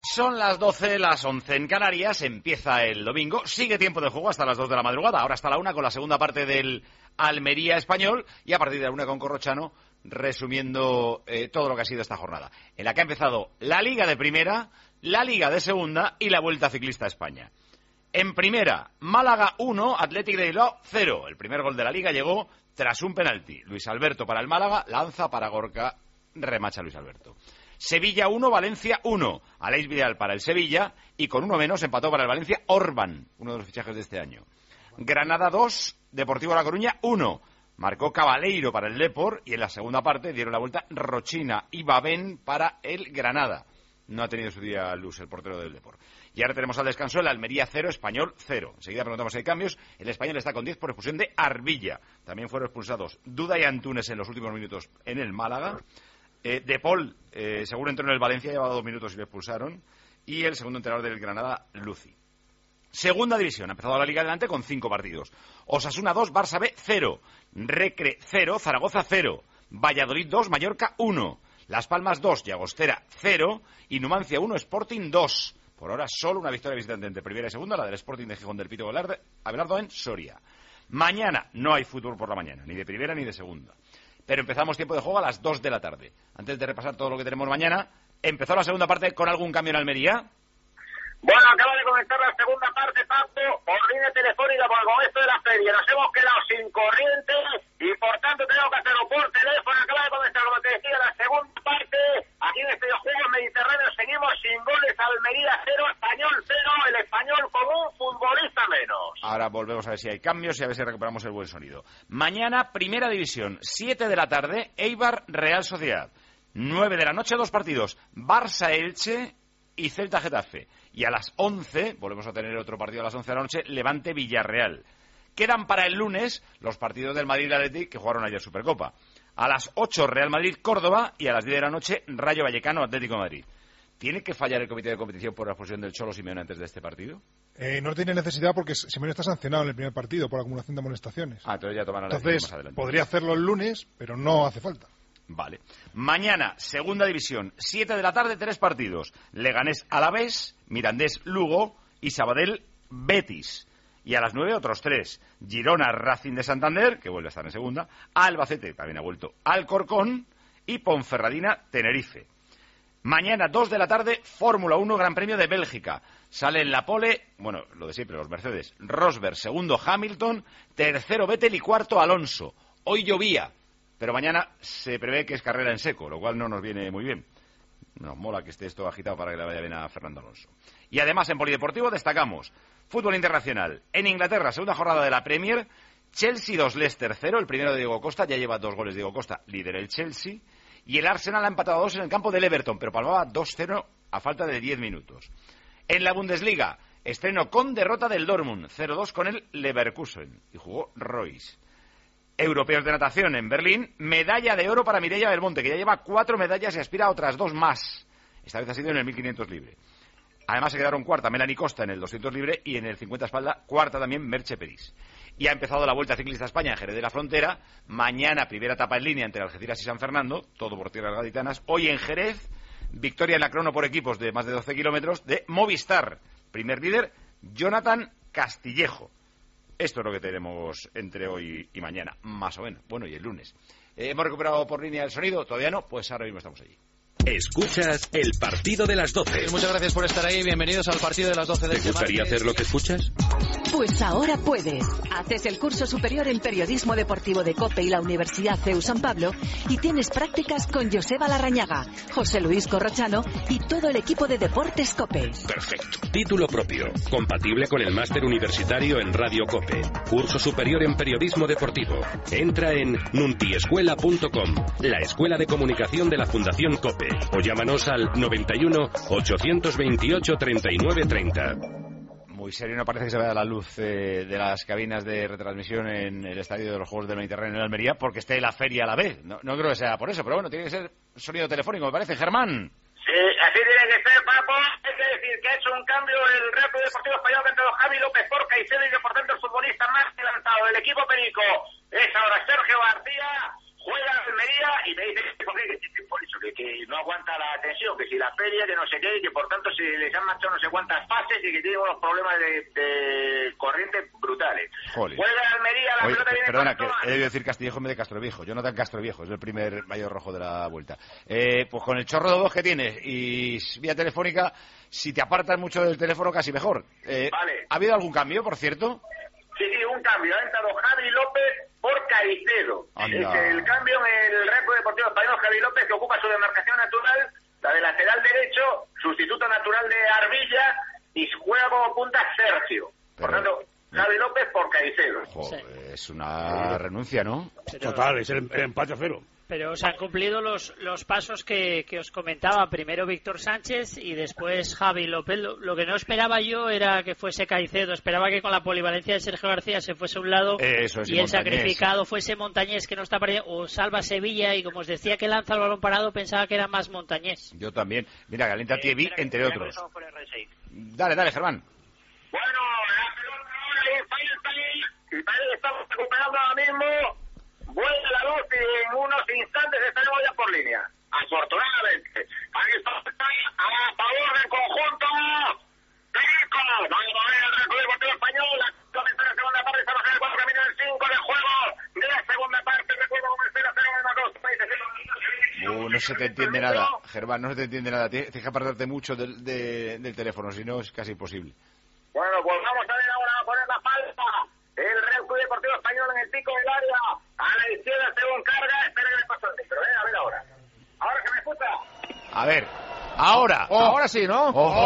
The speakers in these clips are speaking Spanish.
Son las 12, las 11 en Canarias, empieza el domingo, sigue tiempo de juego hasta las 2 de la madrugada, ahora hasta la 1 con la segunda parte del Almería Español y a partir de la 1 con Corrochano resumiendo todo lo que ha sido esta jornada, en la que ha empezado la Liga de Primera, la Liga de Segunda y la Vuelta Ciclista a España. En Primera, Málaga 1, Athletic de Bilbao 0. El primer gol de la Liga llegó tras un penalti. Luis Alberto para el Málaga, lanza para Gorka, remacha Luis Alberto. Sevilla 1, Valencia 1. Aleix Vidal para el Sevilla y con uno menos empató para el Valencia Orban, uno de los fichajes de este año. Granada 2, Deportivo La Coruña 1. Marcó Cabaleiro para el Depor y en la segunda parte dieron la vuelta Rochina y Babén para el Granada. No ha tenido su día luz el portero del Depor. Y ahora tenemos al descanso el Almería 0, Español 0. Enseguida preguntamos si hay cambios. El Español está con 10 por expulsión de Arbilla. También fueron expulsados Duda y Antunes en los últimos minutos en el Málaga. De Paul, seguro entró en el Valencia, llevaba 2 minutos y le expulsaron. Y el segundo entrenador del Granada, Luci. Segunda división, ha empezado la Liga adelante con 5 partidos. Osasuna 2, Barça B 0. Recre 0, Zaragoza 0. Valladolid 2, Mallorca 1. Las Palmas 2, Llagostera 0. Y Numancia 1, Sporting 2. Por ahora solo una victoria visitante entre primera y segunda, la del Sporting de Gijón del Pito Abelardo en Soria. Mañana no hay fútbol por la mañana, ni de primera ni de segunda. Pero empezamos tiempo de juego a las 2 de la tarde. Antes de repasar todo lo que tenemos mañana, ¿empezó la segunda parte con algún cambio en Almería? Bueno, acaba de comenzar la segunda parte, Paco, por línea telefónica por el momento de la feria. Nos hemos quedado sin corriente y por tanto tenemos que hacerlo por teléfono. Acaba de comenzar, como te decía, la segunda parte. Aquí en este Juegos Mediterráneos seguimos sin goles. Almería 0, Español 0, el Español con un futbolista menos. Ahora volvemos a ver si hay cambios y a ver si recuperamos el buen sonido. Mañana, Primera División, 7 de la tarde, Eibar Real Sociedad. 9 de la noche, 2 partidos, Barça Elche y Celta Getafe. Y a las 11, volvemos a tener otro partido a las 11 de la noche, Levante Villarreal. Quedan para el lunes los partidos del Madrid y Athletic que jugaron ayer Supercopa. A las 8, Real Madrid Córdoba y a las 10 de la noche, Rayo Vallecano Atlético de Madrid. ¿Tiene que fallar el comité de competición por la expulsión del Cholo Simeone antes de este partido? No tiene necesidad porque Simeone está sancionado en el primer partido por acumulación de amonestaciones. Entonces ya tomarán la decisión más adelante. Podría hacerlo el lunes, pero no hace falta. Vale. Mañana, Segunda División, 7 de la tarde, 3 partidos. Leganés Alavés, Mirandés Lugo y Sabadell Betis. Y a las 9 otros 3. Girona Racing de Santander, que vuelve a estar en segunda. Albacete, también ha vuelto Alcorcón. Y Ponferradina Tenerife. Mañana, 2 de la tarde, Fórmula 1, Gran Premio de Bélgica. Sale en la pole, bueno, lo de siempre, los Mercedes. Rosberg, segundo Hamilton, tercero Vettel y cuarto Alonso. Hoy llovía, pero mañana se prevé que es carrera en seco, lo cual no nos viene muy bien. Nos mola que esté esto agitado para que le vaya bien a Fernando Alonso. Y además en polideportivo destacamos fútbol internacional. En Inglaterra, segunda jornada de la Premier, Chelsea 2, Leicester 0, el primero de Diego Costa, ya lleva 2 goles Diego Costa, líder el Chelsea. Y el Arsenal ha empatado a 2 en el campo del Everton, pero palmaba 2-0 a falta de 10 minutos. En la Bundesliga, estreno con derrota del Dortmund, 0-2 con el Leverkusen, y jugó Royce. Europeos de natación en Berlín, medalla de oro para Mireia Belmonte, que ya lleva 4 medallas y aspira a otras 2 más. Esta vez ha sido en el 1500 libre. Además se quedaron cuarta Melanie Costa en el 200 libre y en el 50 espalda, cuarta también Merche Peris. Y ha empezado la Vuelta Ciclista a España en Jerez de la Frontera. Mañana, primera etapa en línea entre Algeciras y San Fernando, todo por tierras gaditanas. Hoy en Jerez, victoria en la crono por equipos de más de 12 kilómetros de Movistar. Primer líder, Jonathan Castillejo. Esto es lo que tenemos entre hoy y mañana, más o menos. Bueno, y el lunes. ¿Hemos recuperado por línea el sonido? ¿Todavía no? Pues ahora mismo estamos allí. Escuchas el partido de las 12. Muchas gracias por estar ahí. Bienvenidos al partido de las 12 de ¿Te gustaría hacer lo que escuchas? Pues ahora puedes. Haces el curso superior en periodismo deportivo de COPE y la Universidad CEU San Pablo y tienes prácticas con Joseba Larrañaga, José Luis Corrochano y todo el equipo de Deportes COPE. Perfecto. Título propio, compatible con el máster universitario en Radio COPE. Curso superior en periodismo deportivo. Entra en nuntiescuela.com, la escuela de comunicación de la Fundación COPE. O llámanos al 91 828 39 30. Muy serio, no parece que se vea la luz de las cabinas de retransmisión en el estadio de los Juegos del Mediterráneo en Almería porque esté la feria a la vez. No creo que sea por eso, pero bueno, tiene que ser sonido telefónico, me parece. Germán. Sí, así tiene que ser, Papo. Hay que decir que ha hecho un cambio el Real Club Deportivo Español que ha entrado Javi López por Caicedo y que por tanto el futbolista más lanzado del equipo perico es ahora Sergio García. Juega Almería y me dice, ¿por qué que no aguanta la tensión, que si la feria, que no sé qué, y que por tanto se les han marchado no sé cuántas fases y que tienen unos problemas de corriente brutales. Joder. Juega Almería, la pelota viene Perdona, con que Tomás. he debido decir Castillejo en vez de Castroviejo. Jonathan Castroviejo es el primer maillot rojo de la vuelta. Pues con el chorro de voz que tienes y vía telefónica, si te apartas mucho del teléfono casi mejor. Vale. ¿Ha habido algún cambio, por cierto? Sí, un cambio. Ha entrado Javi López por Caicedo. Anda. Es el cambio en el Real Club Deportivo Español. Javi López, que ocupa su demarcación natural, la de lateral derecho, sustituto natural de Arbilla, y juega como punta Sergio. Por tanto, Javi López por Caicedo. Joder, es una renuncia, ¿no? Total, es el empate a 0. Pero se han cumplido los pasos que os comentaba. Primero Víctor Sánchez y después Javi López. Lo que no esperaba yo era que fuese Caicedo. Esperaba que con la polivalencia de Sergio García se fuese a un lado Eso es, y el Montañés. sacrificado fuese Montañés, que no está para o Salva Sevilla. Y como os decía que lanza el balón parado, pensaba que era más Montañés. Yo también. Mira, Galenta Tievi, entre otros. Dale, Germán. Bueno, la pelota ahora y falta ahí. Y parece que estamos recuperando ahora mismo. Vuelve la luz y en unos instantes estaremos ya por línea. Afortunadamente. Ahí está a favor del conjunto. Perico. Vamos a ver el Real Club Deportivo Español. Comienza la segunda parte. Estamos en el 4 minutos 5 de juego de la segunda parte. Recuerdo como el 0-0 en los dos países. No se te entiende nada, Germán, no se te entiende nada. Tienes que apartarte mucho del teléfono, si no es casi imposible. Bueno, pues vamos a ver ahora a poner la falta. El Real Club Deportivo Español en el pico del área. A la izquierda según carga. Espera que le paso el micro, a ver ahora. ¿Ahora se me escucha? A ver, ahora. Ahora sí, ¿no?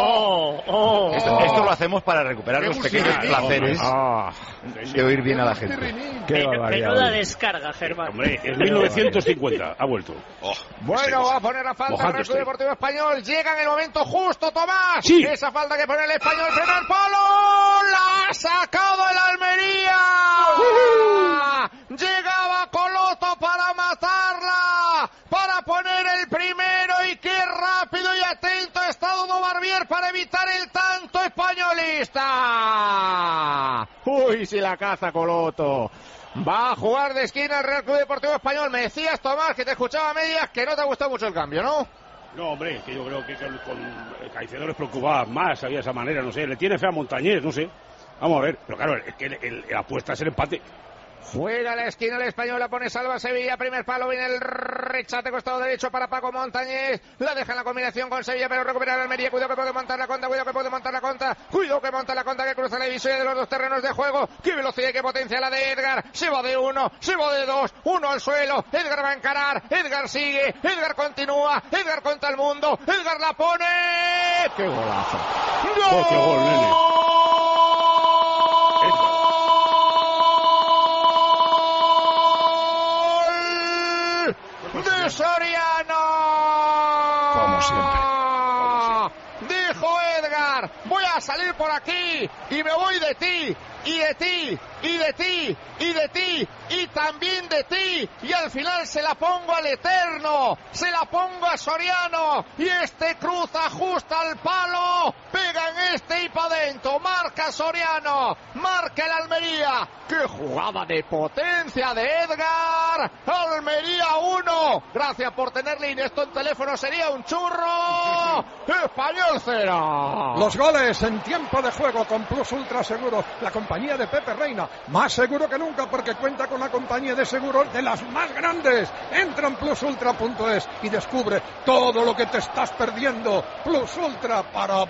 Esto lo hacemos para recuperar los pequeños placeres de oír bien a la gente. Menuda descarga, Germán. Hombre, en 1950 ha vuelto. Bueno, va a poner la falta el Real Club Deportivo Español. Llega en el momento justo, Tomás. Sí. Esa falta que pone el Español, primer palo. La ha sacado el Almería. Llegaba Coloto para matarla, para poner el primero, y qué rápido y atento ha estado Barbier para evitar el tanto españolista. Uy, si la caza Coloto. Va a jugar de esquina el Real Club Deportivo Español. Me decías, Tomás, que te escuchaba a medias, que no te ha gustado mucho el cambio, ¿no? No, hombre, que yo creo que con Caicedo les preocupaba más, había esa manera, no sé, le tiene fe a Montañés, no sé. Vamos a ver, pero claro, es que la apuesta es el empate. Juega a la esquina el Español, la pone Salva Sevilla, primer palo, viene el rechate costado derecho para Paco Montañés, la deja en la combinación con Sevilla, pero recupera el Almería, cuidado que puede montar la contra, cuidado que monta la contra, que cruza la divisoria de los dos terrenos de juego, qué velocidad y qué potencia la de Edgar, se va de uno, se va de dos, uno al suelo, Edgar va a encarar, Edgar sigue, Edgar continúa, Edgar contra el mundo, Edgar la pone, ¡qué golazo! ¡Gol! ¡Qué gol, nene! ¡De Soriano! Como siempre. Dijo Edgar, voy a salir por aquí y me voy de ti, y de ti, y de ti, y de ti, y también de ti, y al final se la pongo al Eterno, se la pongo a Soriano, y este cruza justo al palo, pega en este y para adentro, marca Soriano, marca el Almería. ¡Qué jugada de potencia de Edgar! Almería 1, gracias por tener línea, esto en teléfono sería un churro. Español 0. Los goles en tiempo de juego con Plus Ultra Seguros, la compañía de Pepe Reina, más seguro que nunca porque cuenta con la compañía de seguros de las más grandes. Entra en plusultra.es y descubre todo lo que te estás perdiendo. Plus Ultra para.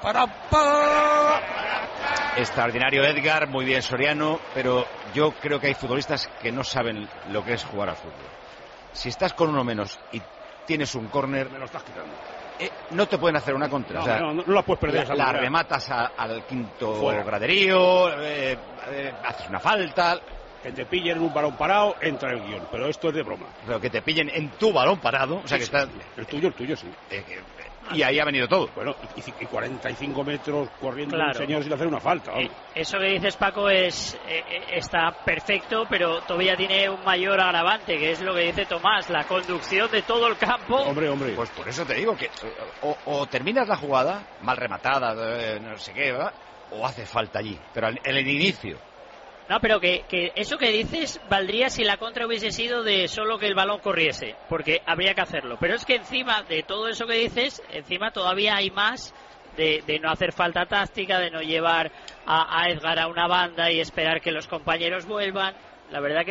Extraordinario Edgar, muy bien Soriano, pero yo creo que hay futbolistas que no saben lo que es jugar al fútbol. Si estás con uno menos y tienes un córner, me lo estás quitando. No te pueden hacer una contra. No, o sea, no la puedes perder. La rematas al quinto fuera. Graderío, haces una falta. Que te pillen en un balón parado, entra el guión. Pero esto es de broma. Pero que te pillen en tu balón parado. O sea, sí, que sí, está. El tuyo, sí. Y ahí ha venido todo. Bueno, y 45 metros corriendo Claro. un señor sin hacer una falta. Eso que dices, Paco, está perfecto, pero todavía tiene un mayor agravante, que es lo que dice Tomás, la conducción de todo el campo. Hombre. Pues por eso te digo que o terminas la jugada mal rematada, no sé qué, ¿verdad? O hace falta allí. Pero en el inicio. No, pero que eso que dices valdría si la contra hubiese sido de solo que el balón corriese, porque habría que hacerlo. Pero es que encima de todo eso que dices, encima todavía hay más de no hacer falta táctica, de no llevar a Edgar a una banda y esperar que los compañeros vuelvan. La verdad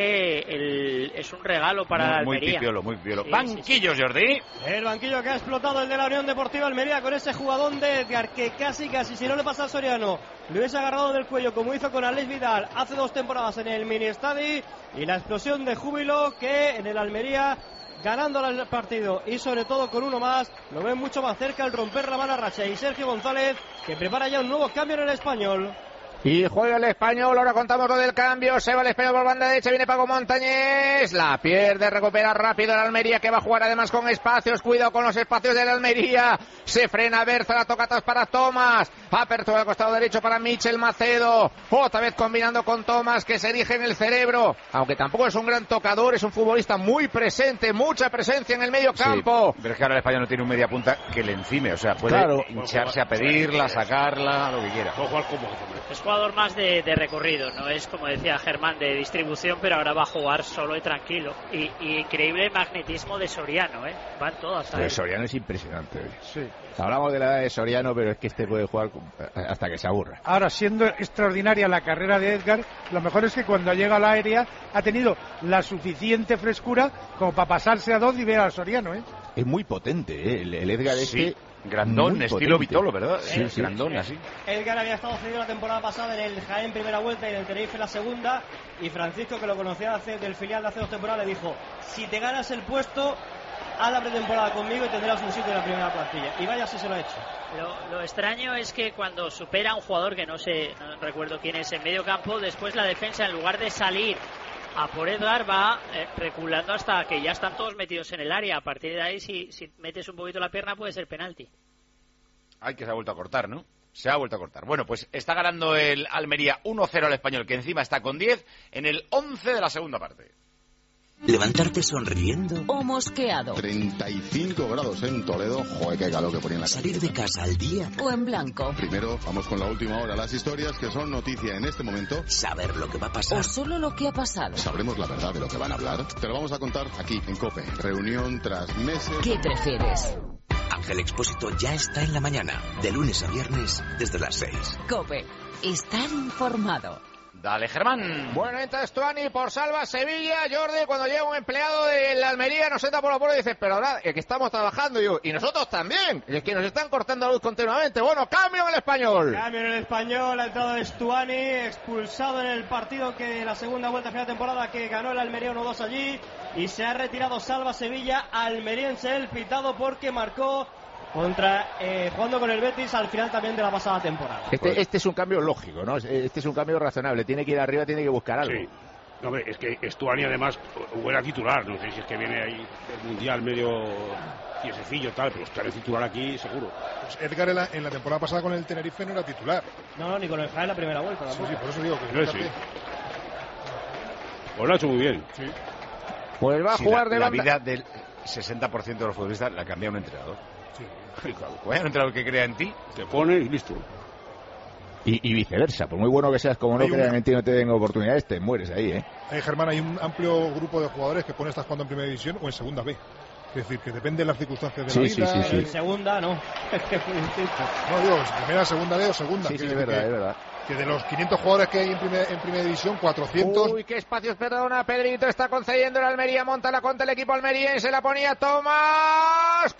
que es un regalo para Almería. Muy pipiolo. Sí, Banquillos, Jordi. El banquillo que ha explotado, el de la Unión Deportiva Almería, con ese jugadón de Edgar que casi, si no le pasa al Soriano, le hubiese agarrado del cuello como hizo con Alex Vidal hace 2 temporadas en el mini estadio, y la explosión de júbilo que en el Almería, ganando el partido y sobre todo con uno más, lo ven mucho más cerca al romper la mala racha. Y Sergio González, que prepara ya un nuevo cambio en el Español. Y juega el Español, ahora contamos lo del cambio, se va el Español por banda derecha, viene Paco Montañés, la pierde, recupera rápido el Almería, que va a jugar además con espacios, cuidado con los espacios del Almería, se frena Berza, la toca atrás para Tomás, apertura al costado derecho para Michel Macedo, otra vez combinando con Tomás, que se erige en el cerebro, aunque tampoco es un gran tocador, es un futbolista muy presente, mucha presencia en el medio campo. Sí, pero es que ahora el Español no tiene un media punta que le encime, o sea, puede hincharse a pedirla, sacarla, lo que quiera. Puede jugar como es jugador más de recorrido, no es, como decía Germán, de distribución, pero ahora va a jugar solo y tranquilo. Y increíble magnetismo de Soriano, van todas. Pero Soriano es impresionante. Sí. Hablamos de la edad de Soriano, pero es que este puede jugar hasta que se aburra. Ahora, siendo extraordinaria la carrera de Edgar, lo mejor es que cuando llega al área ha tenido la suficiente frescura como para pasarse a 2 y ver al Soriano. Es muy potente, el Edgar sí. Grandón, estilo Vitolo, ¿verdad? Sí, grandón, así. Edgar había estado cedido la temporada pasada en el Jaén primera vuelta y en el Tenerife la segunda, y Francisco, que lo conocía del filial de hace 2 temporadas, le dijo: si te ganas el puesto, haz la pretemporada conmigo y tendrás un sitio en la primera plantilla. Y vaya si se lo ha hecho. Lo extraño es que cuando supera a un jugador que no recuerdo quién es en medio campo, después la defensa, en lugar de salir a por Edgar, va reculando hasta que ya están todos metidos en el área. A partir de ahí, si metes un poquito la pierna, puede ser penalti. Ay, que se ha vuelto a cortar, ¿no? Se ha vuelto a cortar. Bueno, pues está ganando el Almería 1-0 al Español, que encima está con 10 en el 11 de la segunda parte. Levantarte sonriendo o mosqueado. 35 grados en Toledo. Joder, qué calor que ponía en la Salir de casa al día o en blanco. Primero vamos con la última hora, las historias que son noticia en este momento. Saber lo que va a pasar o solo lo que ha pasado. Sabremos la verdad de lo que van a hablar. Te lo vamos a contar aquí en COPE. Reunión tras meses. ¿Qué prefieres? Ángel Expósito ya está en la mañana, de lunes a viernes desde las 6. COPE. Estar informado. Dale, Germán. Bueno, entra Stuani por Salva Sevilla. Jordi, cuando llega un empleado de la Almería, nos entra por la puerta y dice: pero ahora es que estamos trabajando. Y nosotros también. Es que nos están cortando la luz continuamente. Bueno, cambio en el Español. Cambio en el Español. Ha entrado Stuani, expulsado en el partido que la segunda vuelta final de temporada que ganó el Almería 1-2 allí. Y se ha retirado Salva Sevilla, almeriense, el pitado, porque marcó jugando con el Betis al final también de la pasada temporada. Este es un cambio lógico, ¿no? Este es un cambio razonable. Tiene que ir arriba, tiene que buscar algo. Sí. No, hombre, es que Stuani además era titular. No sé si es que viene ahí del Mundial medio tiesecillo tal, pero estar titular aquí seguro. Pues Edgar en la temporada pasada con el Tenerife no era titular. No, ni con el Jaén la primera vuelta. Sí, por eso digo que sí. Pues lo ha hecho muy bien. Sí. Pues va a jugar de la banda. vida del 60% de los futbolistas la cambia un entrenador. Sí. Claro, un entrenador que crea en ti, te pone y listo. Y viceversa, por muy bueno que seas, como no crean en ti, no te den oportunidades, te mueres ahí, Germán, hay un amplio grupo de jugadores que pone estás jugando en primera división o en segunda B. Es decir, que depende de las circunstancias de la vida. Sí. En segunda, no. No, digo, primera, segunda B o segunda. Sí, es verdad. Que de los 500 jugadores que hay en primera división, 400... Uy, qué espacios, perdona, Pedrito está concediendo el Almería, monta la contra el equipo almeriense, la ponía Tomás,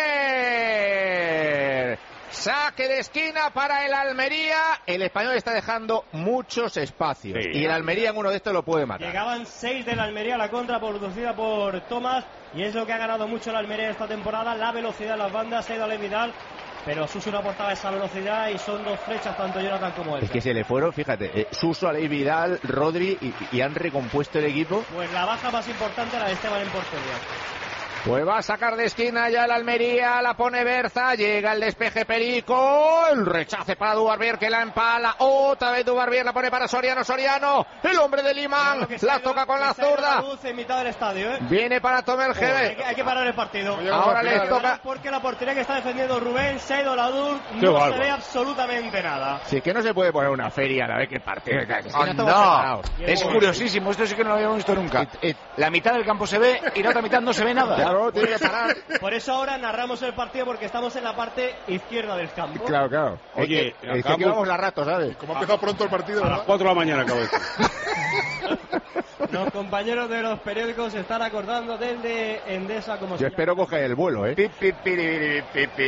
córner, saque de esquina para el Almería. El Español está dejando muchos espacios, y el Almería en uno de estos lo puede matar. Llegaban 6 del Almería a la contra, producida por Tomás, y es lo que ha ganado mucho el Almería esta temporada, la velocidad en las bandas. Ha ido Alex Vidal, pero Suso no aportaba esa velocidad, y son 2 flechas, tanto Jonathan como él. Es que se le fueron, fíjate, Suso, Alex Vidal, Rodri, y han recompuesto el equipo. Pues la baja más importante, la de Esteban en portería. Pues va a sacar de esquina ya el Almería, la pone Berza, llega el despeje Perico, el rechace para Dubarbier que la empala, otra vez Dubarbier la pone para Soriano, el hombre de Limán, la toca con la zurda. En mitad del estadio, Viene para Tomer Gebe. Hay que parar el partido. Ahora le toca. Porque la portería que está defendiendo Rubén se ha ido a la dur, no se ve absolutamente nada. Sí, que no se puede poner una feria a la vez que el partido. No, es curiosísimo, esto sí que no lo habíamos visto nunca. La mitad del campo se ve y la otra mitad no se ve nada. Claro, tiene que parar. Por eso ahora narramos el partido porque estamos en la parte izquierda del campo. Claro. Oye, es que vamos la rato, ¿sabes? Como ha empezado pronto el partido, a las 4 de la mañana acabo de Los compañeros de los periódicos se están acordando del de Endesa como Yo espero coger el vuelo, ¿eh? Es que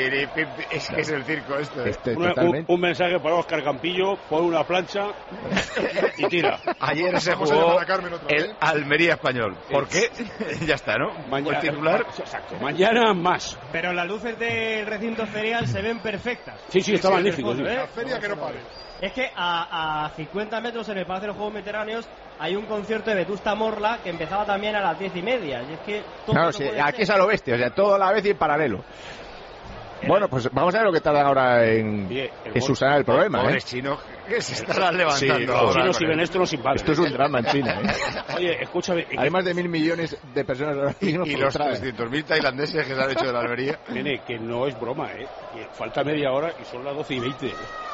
es el circo esto. Un mensaje para Óscar Campillo, pon una plancha y tira. Ayer se jugó el Almería Español. ¿Por qué? Ya está, ¿no? Mañana, el titular. Exacto. Mañana más. Pero las luces del recinto ferial se ven perfectas. Sí, está magnífico. Sí. La feria que no pare. Es que a 50 metros en el Palacio de los Juegos Mediterráneos hay un concierto de Vetusta Morla que empezaba también a las 10:30. Y es que todo claro, sí, aquí es a lo bestia, o sea, todo a la vez y en paralelo. Bueno, pues vamos a ver lo que tardan ahora en subsanar el problema. Pobres chinos que se estarán levantando. Los chinos si ven esto nos invaden. Esto es un drama en China, ¿eh? Oye, escúchame. Hay más de 1.000 millones de personas ahora mismo. Y los 300.000 tailandeses que se han hecho de la Almería. Nene, que no es broma, ¿eh? Que falta media hora y son las 12:20.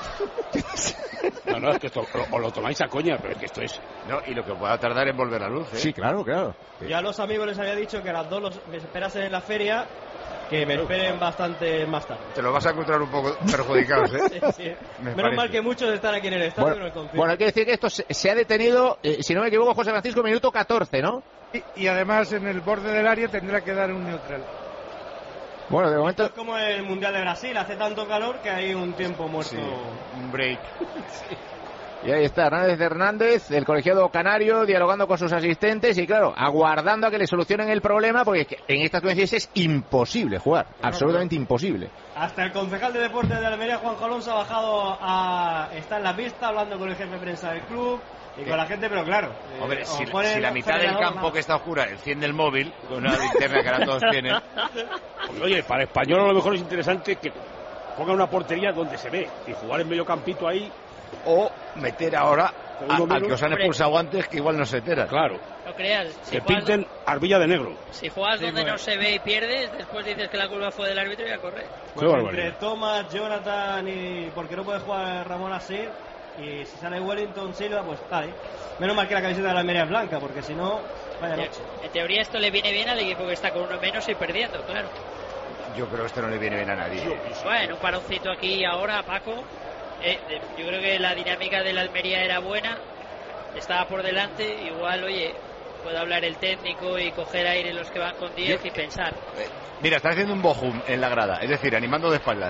No, es que esto os lo tomáis a coña, pero es que esto es... No, y lo que pueda tardar en volver la luz, ¿eh? Sí, claro. Ya a los amigos les había dicho que a las 2 me esperasen en la feria, que me esperen bastante más tarde. Te lo vas a encontrar un poco perjudicados, ¿eh? Sí. Menos mal que muchos están aquí en el estadio. Bueno, hay que decir que esto se ha detenido, si no me equivoco, José Francisco, minuto 14, ¿no? Y además en el borde del área tendrá que dar un neutral. Bueno, de momento... Esto es como el Mundial de Brasil, hace tanto calor que hay un tiempo muerto. Sí, un break. Sí. Y ahí está Hernández, el colegiado canario, dialogando con sus asistentes y, claro, aguardando a que le solucionen el problema, porque en estas condiciones es imposible jugar, absolutamente imposible. Hasta el concejal de deportes de Almería, Juan Alonso, ha bajado está en la pista hablando con el jefe de prensa del club y con la gente, pero claro. Hombre, si la mitad del campo que está oscura enciende el móvil, con una linterna que ahora todos tienen. Oye, para Español a lo mejor es interesante que ponga una portería donde se ve y jugar en medio campito ahí. O meter ahora al que os han expulsado antes, que igual no se entera. Claro. No creas. Si pinten arbilla de negro. Si juegas donde no se ve y pierdes, después dices que la culpa fue del árbitro y a correr. Pues entre Thomas, Jonathan y... porque no puede jugar Ramón Asir, y si sale Wellington Silva, pues vale. Menos mal que la camiseta de la Almería es blanca, porque si no, vaya noche. En teoría esto le viene bien al equipo que está con uno menos y perdiendo, claro. Yo creo que esto no le viene bien a nadie. Bueno, un paroncito aquí ahora, Paco. Yo creo que la dinámica de la Almería era buena, estaba por delante, igual, oye, puede hablar el técnico y coger aire los que van con 10 y pensar. Mira, está haciendo un bohum en la grada, es decir, animando de espaldas.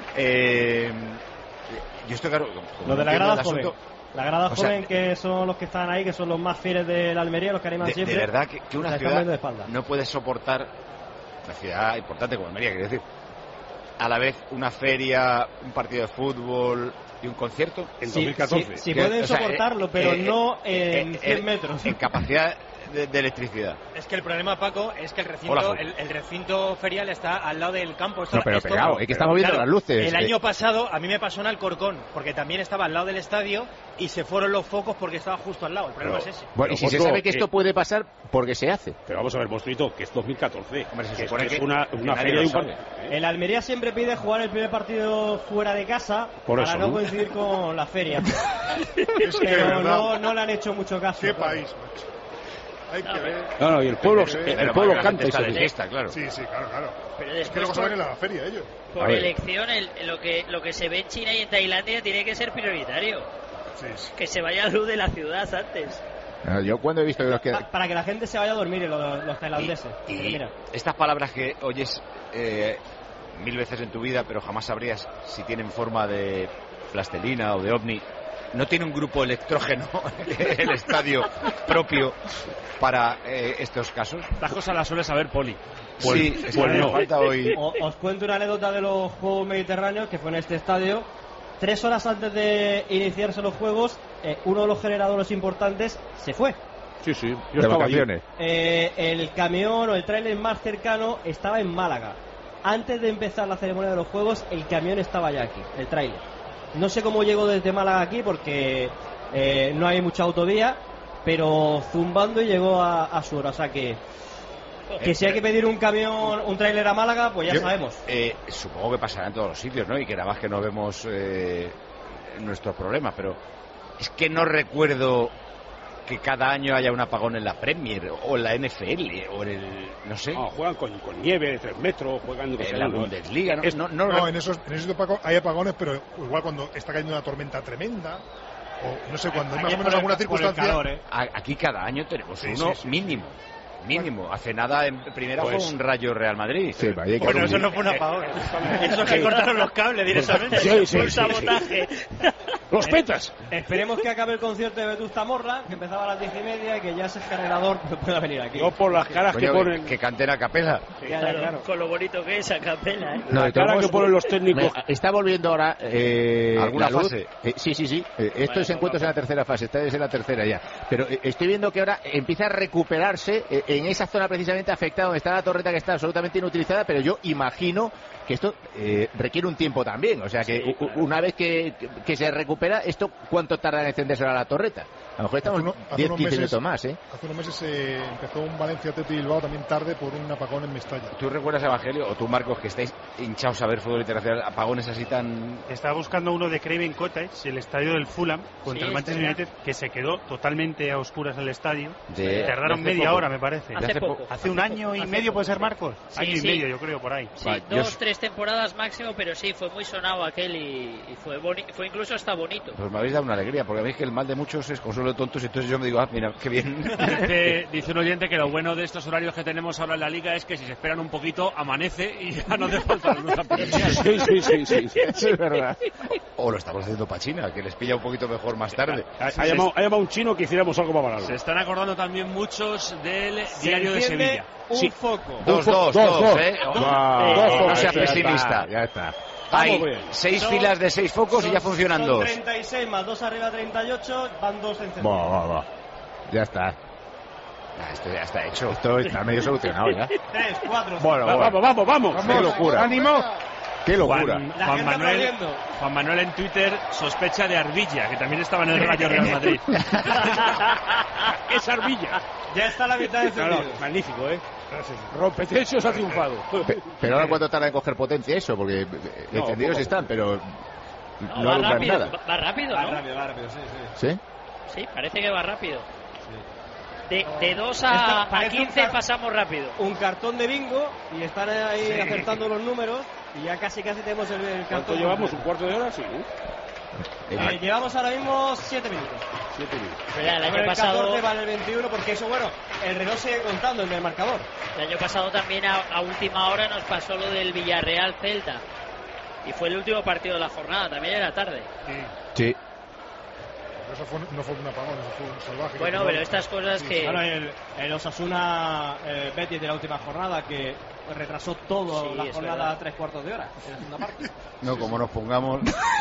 Yo estoy claro. Lo de la grada joven. La grada joven, que son los que están ahí, que son los más fieles de la Almería, los que animan siempre. De verdad que una ciudad no puede soportar, una ciudad importante como Almería, quiero decir, a la vez una feria, un partido de fútbol y un concierto en 2014. Sí, pueden soportarlo, pero no en 100 metros. En capacidad de electricidad. Es que el problema, Paco, es que el recinto ferial está al lado del campo. No, pero pegado, es que estamos viendo las luces. El año pasado a mí me pasó en Alcorcón, porque también estaba al lado del estadio y se fueron los focos porque estaba justo al lado. El problema es ese. Bueno, y si se sabe que esto puede pasar, porque se hace. Pero vamos a ver, Monstruito, que es 2014. Hombre, se supone que es una feria y un partido. El Almería siempre pide jugar el primer partido fuera de casa para no coincidir con la feria. Pero no le han hecho mucho caso. ¿Qué país, macho? Hay que ver. No, y el pueblo canta y se fiesta, claro. Sí, claro. Pero es que luego se van en la feria ellos. Por elección, lo que se ve en China y en Tailandia tiene que ser prioritario. Sí. Que se vaya a luz de la ciudad antes. Yo cuando he visto que los que... Para que la gente se vaya a dormir, los tailandeses. Y mira, estas palabras que oyes 1000 veces en tu vida, pero jamás sabrías si tienen forma de plastelina o de ovni. No tiene un grupo electrógeno el estadio propio para estos casos. Las cosas las suele saber Poli. Sí, no. Falta hoy. Os cuento una anécdota de los Juegos Mediterráneos, que fue en este estadio. 3 horas antes de iniciarse los Juegos, uno de los generadores importantes se fue. Sí, yo de estaba vacaciones. El camión o el tráiler más cercano estaba en Málaga. Antes de empezar la ceremonia de los juegos, el camión estaba ya aquí, el tráiler. No sé cómo llegó desde Málaga aquí porque no hay mucha autovía, pero zumbando y llegó a su hora. O sea que si hay que pedir un camión, un tráiler a Málaga, pues ya sabemos. Supongo que pasará en todos los sitios, ¿no? Y que nada más que no vemos nuestros problemas, pero es que no recuerdo que cada año haya un apagón en la Premier o en la NFL o en el... no sé. Juegan con nieve de 3 metros, juegan en la Bundesliga. En esos hay apagones, pero igual cuando está cayendo una tormenta tremenda o no sé, cuando hay más o menos alguna circunstancia. Calor, Aquí cada año tenemos uno mínimo. Hace nada en primera fue un Rayo Real Madrid. Sí, bueno, eso no fue un apagón. Eso es que cortaron los cables directamente. Sí. Un sabotaje. ¡Los petas! Esperemos que acabe el concierto de Vetusta Morla, que empezaba a las 10:30 y que ya ese generador pueda venir aquí. No por las caras que ponen. Que canten a capela. Claro. Con lo bonito que es a capela, ¿eh? La cara que ponen los técnicos. Está volviendo ahora. ¿Alguna fase? Sí. Esto es encuentros en la tercera fase. Esta es en la tercera ya. Pero estoy viendo que ahora empieza a recuperarse en esa zona precisamente afectada donde está la torreta, que está absolutamente inutilizada, pero yo imagino que esto requiere un tiempo también. O sea que una vez que se recupera, ¿esto cuánto tarda en encenderse la torreta? A lo mejor estamos 10-15 minutos más, ¿eh? Hace unos meses empezó un Valencia Athletic Bilbao también tarde por un apagón en Mestalla. ¿Tú recuerdas, Evangelio, o tú, Marcos, que estáis hinchados a ver fútbol internacional, apagones así tan...? Estaba buscando uno de Craven Cottage, el estadio del Fulham contra el Manchester United, que se quedó totalmente a oscuras el estadio. Tardaron media hora, me parece. Hace un año y medio, ¿puede ser, Marcos? Año y medio, yo creo, por ahí. Sí, 2-3 temporadas máximo, pero sí, fue muy sonado aquel y fue incluso hasta bonito. Pues me habéis dado una alegría, porque veis que el mal de muchos es consuelo de tontos, y entonces yo me digo, mira, qué bien. Dice un oyente que lo bueno de estos horarios que tenemos ahora en la Liga es que si se esperan un poquito, amanece y ya no hace falta la luz artificial. Sí, eso es verdad. O lo estamos haciendo para China, que les pilla un poquito mejor más tarde. Ha llamado un chino que hiciéramos algo para pararlo. Se están acordando también muchos del Diario de Sevilla. Un foco. Dos, ¿eh? No seas pesimista. Ya está. Hay 6 filas de 6 focos y ya funcionan 2. 36 más 2 arriba 38, van 2 encendidos. Va. Ya está. Esto ya está hecho. Esto está medio solucionado ya. 3, 4, Bueno, vamos. Qué locura. ¡Ánimo! ¡Qué locura! Juan Manuel en Twitter sospecha de Arbilla, que también estaba en el Rayo Real Madrid. Es Arbilla. Ya está la mitad de encendido. Magnífico, ¿eh? Rompetechos ha triunfado. Pero ahora cuánto tarda en coger potencia eso, porque encendidos están, pero no alumbran nada. Va rápido, ¿no? Va rápido, sí. Sí, parece que va rápido. De 2 a 15 pasamos rápido. Un cartón de bingo y están ahí acertando los números y ya casi tenemos el cartón. ¿Cuánto llevamos? ¿Un cuarto de hora? Sí, llevamos ahora mismo 7 minutos. 7 minutos. Pero el año pasado... 14 vale el 21 porque eso, el reloj sigue contando en el marcador. El año pasado también a última hora nos pasó lo del Villarreal-Celta. Y fue el último partido de la jornada, también era tarde. Sí. Eso no fue un apagón, eso fue un salvaje. Bueno, pero estas cosas que... Bueno, el Osasuna Betis de la última jornada que retrasó todo la jornada a 3/4 de hora en la segunda parte. No, como nos pongamos...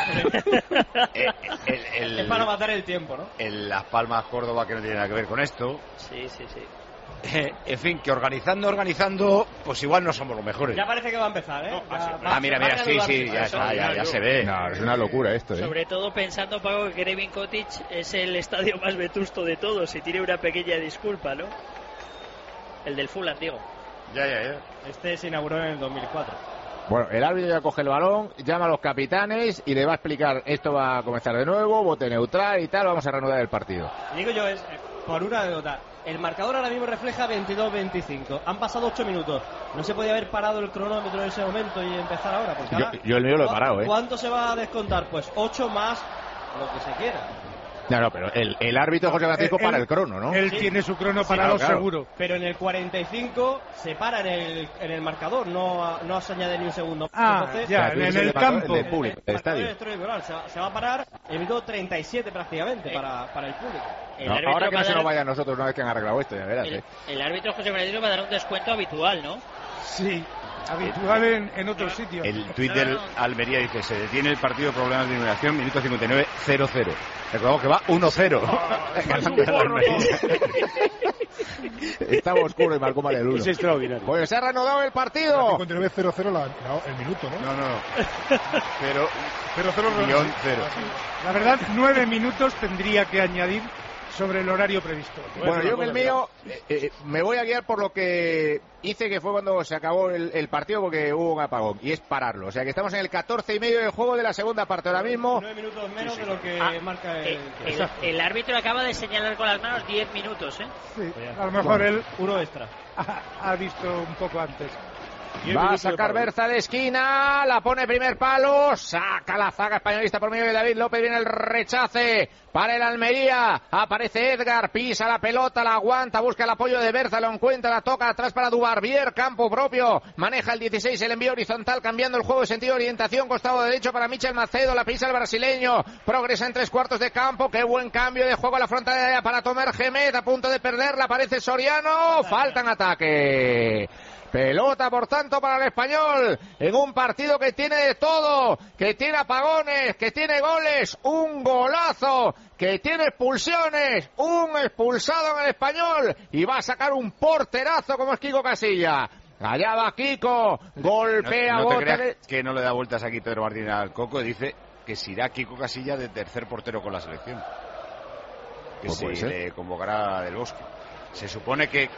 Es para matar el tiempo, ¿no? En Las Palmas, Córdoba, que no tiene nada que ver con esto. Sí. En fin, que organizando, pues igual no somos los mejores. Ya parece que va a empezar, ¿eh? Mira, sí, ya se ve. No, es una locura esto, ¿eh? Sobre todo pensando, Paco, que Craven Cottage es el estadio más vetusto de todos y tiene una pequeña disculpa, ¿no? El del Fulham, digo. Ya. Este se inauguró en el 2004. Bueno, el árbitro ya coge el balón, llama a los capitanes y le va a explicar, esto va a comenzar de nuevo, bote neutral y tal, vamos a reanudar el partido. Digo yo, por una anécdota, el marcador ahora mismo refleja 22-25. Han pasado 8 minutos. No se podía haber parado el cronómetro en ese momento y empezar ahora. Porque yo el mío lo he parado, ¿eh? ¿Cuánto se va a descontar? Pues 8 más lo que se quiera. No, pero el árbitro José Francisco para el crono, ¿no? Él tiene su crono parado seguro. Pero en el 45 se para en el marcador, no se añade ni un segundo. Entonces, en el campo. Del público, del estadio. Se va a parar en minuto 37 prácticamente para el público. Ahora que no se nos vaya a nosotros una vez que han arreglado esto, ya verás. El árbitro José Francisco va a dar un descuento habitual, ¿no? Sí. habitual en otros sitios. El tuit del Almería dice: se detiene el partido de problemas de iluminación, minuto 59, 0-0. Recordamos que va 1-0. Estaba oscuro y marcó mal el 1. Es extraordinario. Pues se ha reanudado el partido. 59-0-0 el minuto, ¿no? No. 0-0. La verdad, 9 minutos tendría que añadir sobre el horario previsto. Bueno, yo en el mío me voy a guiar por lo que hice, que fue cuando se acabó el partido, porque hubo un apagón, y es pararlo. O sea que estamos en el 14 y medio del juego de la segunda parte ahora mismo. 9 minutos menos de lo que marca el árbitro acaba de señalar con las manos 10 minutos, ¿eh? Sí, a lo mejor él uno extra ha visto un poco antes. Va a sacar Berza de esquina, la pone primer palo, saca la zaga españolista por medio de David López, viene el rechace para el Almería, aparece Edgar, pisa la pelota, la aguanta, busca el apoyo de Berza, lo encuentra, la toca atrás para Dubarbier, campo propio, maneja el 16, el envío horizontal, cambiando el juego de sentido de orientación, costado derecho para Michel Macedo, la pisa el brasileño, progresa en 3/4 de campo, qué buen cambio de juego a la frontal de área para Tomer Gemet, a punto de perderla, aparece Soriano, falta en ataque. Pelota, por tanto, para el Español, en un partido que tiene de todo, que tiene apagones, que tiene goles, un golazo, que tiene expulsiones, un expulsado en el Español, y va a sacar un porterazo como es Kiko Casilla. Allá va Kiko, golpea, no te creas que no le da vueltas aquí Pedro Martínez al coco, dice que se irá Kiko Casilla de tercer portero con la selección, que se le convocará Del Bosque. Se supone que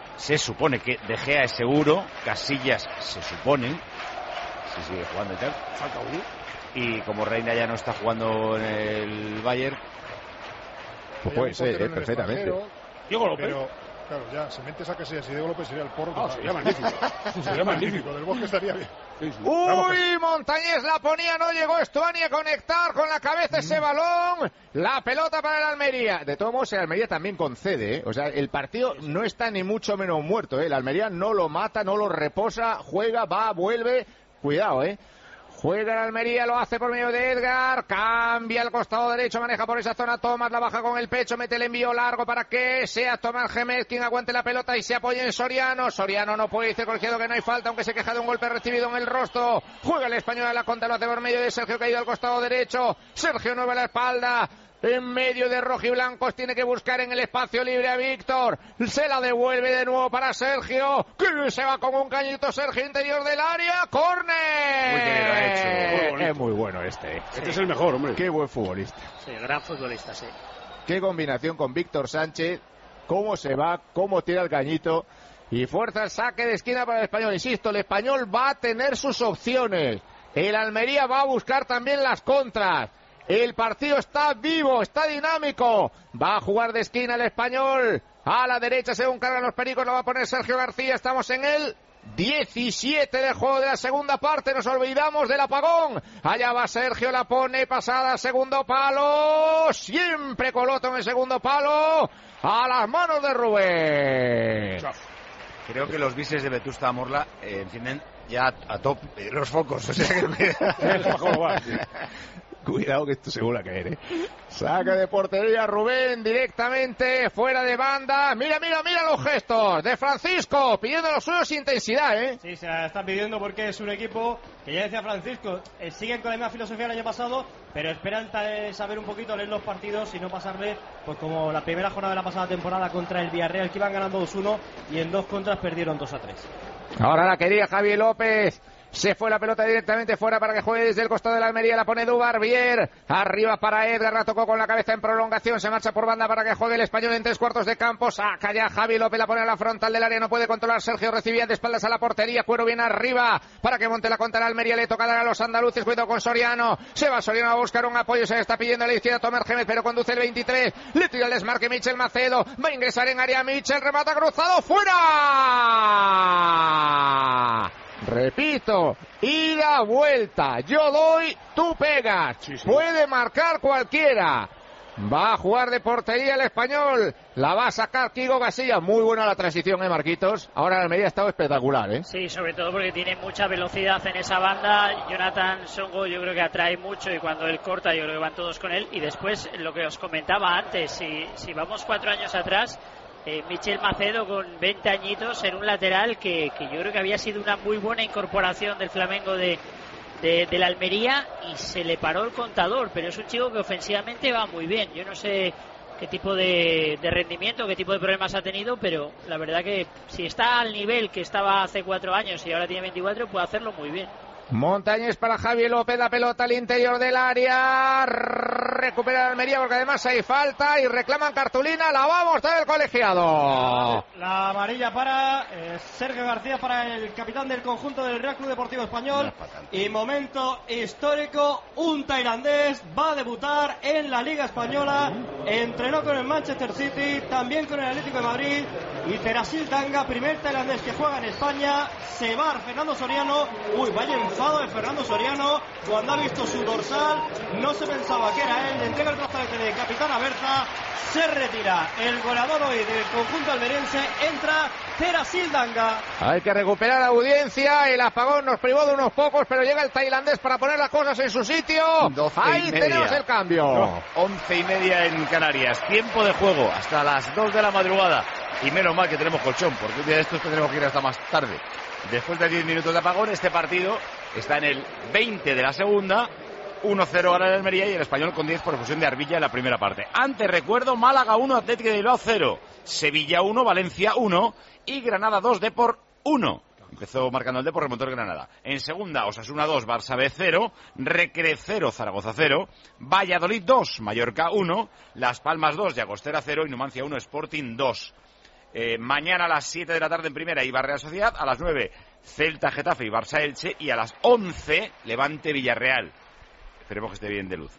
De Gea es seguro, Casillas se supone, si sigue jugando y tal. Falta uno. Y como Reina ya no está jugando en el Bayern, pues puede ser, perfectamente. Diego López. Pero, claro, ya, si metes a Casillas y Diego López sería el porro. Sería magnífico. Sería magnífico. Del Bosque estaría bien. Uy, Montañés la ponía, no llegó Estuani a conectar con la cabeza ese balón. La pelota para el Almería. De todos modos, el Almería también concede, ¿eh? O sea, el partido no está ni mucho menos muerto, ¿eh? El Almería no lo mata, no lo reposa, juega, va, vuelve. Cuidado, ¿eh? Juega el Almería, lo hace por medio de Edgar, cambia al costado derecho, maneja por esa zona Tomás, la baja con el pecho, mete el envío largo para que sea Tomás Gemet quien aguante la pelota y se apoye en Soriano. Soriano no puede, dice colegiado que no hay falta, aunque se queja de un golpe recibido en el rostro. Juega el Español a la contra, lo hace por medio de Sergio, caído al costado derecho. Sergio mueve la espalda. En medio de rojiblancos, tiene que buscar en el espacio libre a Víctor, se la devuelve de nuevo para Sergio, que se va con un cañito Sergio interior del área, córner. Muy bien lo ha hecho. Es muy bueno este. Este es el mejor, hombre. Qué buen futbolista. Sí, gran futbolista, sí. Qué combinación con Víctor Sánchez, cómo se va, cómo tira el cañito. Y fuerza el saque de esquina para el Español. Insisto, el Español va a tener sus opciones. El Almería va a buscar también las contras. El partido está vivo, está dinámico. Va a jugar de esquina el Español. A la derecha, según cargan los pericos, lo va a poner Sergio García. Estamos en el 17 del juego de la segunda parte. Nos olvidamos del apagón. Allá va Sergio, la pone pasada, segundo palo. Siempre Coloto en el segundo palo. A las manos de Rubén. Creo que los bises de Vetusta Morla encienden ya a top los focos. O sea que... Cuidado que esto se vuelve a caer, ¿eh? Saca de portería Rubén directamente fuera de banda. Mira los gestos de Francisco, pidiendo los suyos intensidad, ¿eh? Sí, se la están pidiendo porque es un equipo que ya decía Francisco, siguen con la misma filosofía del año pasado, pero esperan saber un poquito, leer los partidos y no pasarle, pues como la primera jornada de la pasada temporada contra el Villarreal, que iban ganando 2-1 y en 2 contras perdieron 2-3. Ahora la quería Javier López. Se fue la pelota directamente fuera para que juegue desde el costado de la Almería. La pone Dubarbier. Arriba para Edgar. La tocó con la cabeza en prolongación. Se marcha por banda para que juegue el Español en 3/4 de campo. Saca ya Javi López. La pone a la frontal del área. No puede controlar Sergio. Recibía de espaldas a la portería. Cuero viene arriba para que monte la contra la Almería. Le toca dar a los andaluces. Cuidado con Soriano. Se va Soriano a buscar un apoyo. Se le está pidiendo a la izquierda Tomer Gemet, pero conduce el 23. Le tira el desmarque Michel Macedo. Va a ingresar en área Michel. Remata cruzado. ¡Fuera! Repito, ida, vuelta, yo doy, tú pegas, puede marcar cualquiera. Va a jugar de portería el Español, la va a sacar Kiko Casillas. Muy buena la transición, Marquitos. Ahora la Almería ha estado espectacular, ¿eh? Sí, sobre todo porque tiene mucha velocidad en esa banda. Jonathan Songo yo creo que atrae mucho y cuando él corta yo creo que van todos con él. Y después lo que os comentaba antes, si vamos 4 años atrás, Michel Macedo con 20 añitos en un lateral que yo creo que había sido una muy buena incorporación del Flamengo de la Almería, y se le paró el contador, pero es un chico que ofensivamente va muy bien. Yo no sé qué tipo de rendimiento, qué tipo de problemas ha tenido, pero la verdad que si está al nivel que estaba hace 4 años y ahora tiene 24, puede hacerlo muy bien. Montañés para Javi López, la pelota al interior del área, recupera la Almería porque además hay falta y reclaman cartulina, la va a mostrar el colegiado. La amarilla para Sergio García, para el capitán del conjunto del Real Club Deportivo Español, y momento histórico, un tailandés va a debutar en la Liga Española, entrenó con el Manchester City, también con el Atlético de Madrid, y Terasil Tanga, primer tailandés que juega en España, se va Fernando Soriano, vaya enfado de Fernando Soriano cuando ha visto su dorsal, no se pensaba que era él, le entrega el brazalete de capitán a Berza, se retira el goleador hoy del conjunto almeriense, entra Terasil Tanga. Hay que recuperar la audiencia, el apagón nos privó de unos pocos, pero llega el tailandés para poner las cosas en su sitio. Ahí tenemos el cambio. 11:30 en Canarias, tiempo de juego hasta las 2 de la madrugada, y menos mal que tenemos colchón, porque un día de estos tendremos que ir hasta más tarde. Después de 10 minutos de apagón, este partido está en el 20 de la segunda, 1-0 gana el Almería, y el Español con 10 por expulsión de Arbilla en la primera parte. Antes recuerdo, Málaga 1, Atlético de Bilbao 0, Sevilla 1, Valencia 1 y Granada 2, Depor 1. Empezó marcando el Depor, remontó el Granada. En segunda, Osasuna 2, Barça B 0, Recre 0, Zaragoza 0, Valladolid 2, Mallorca 1, Las Palmas 2, Llagostera 0 y Numancia 1, Sporting 2. Mañana a las 7 de la tarde en primera, Eibar Real Sociedad, a las 9 Celta Getafe y Barça Elche, y a las 11 Levante Villarreal. Esperemos que esté bien de luz.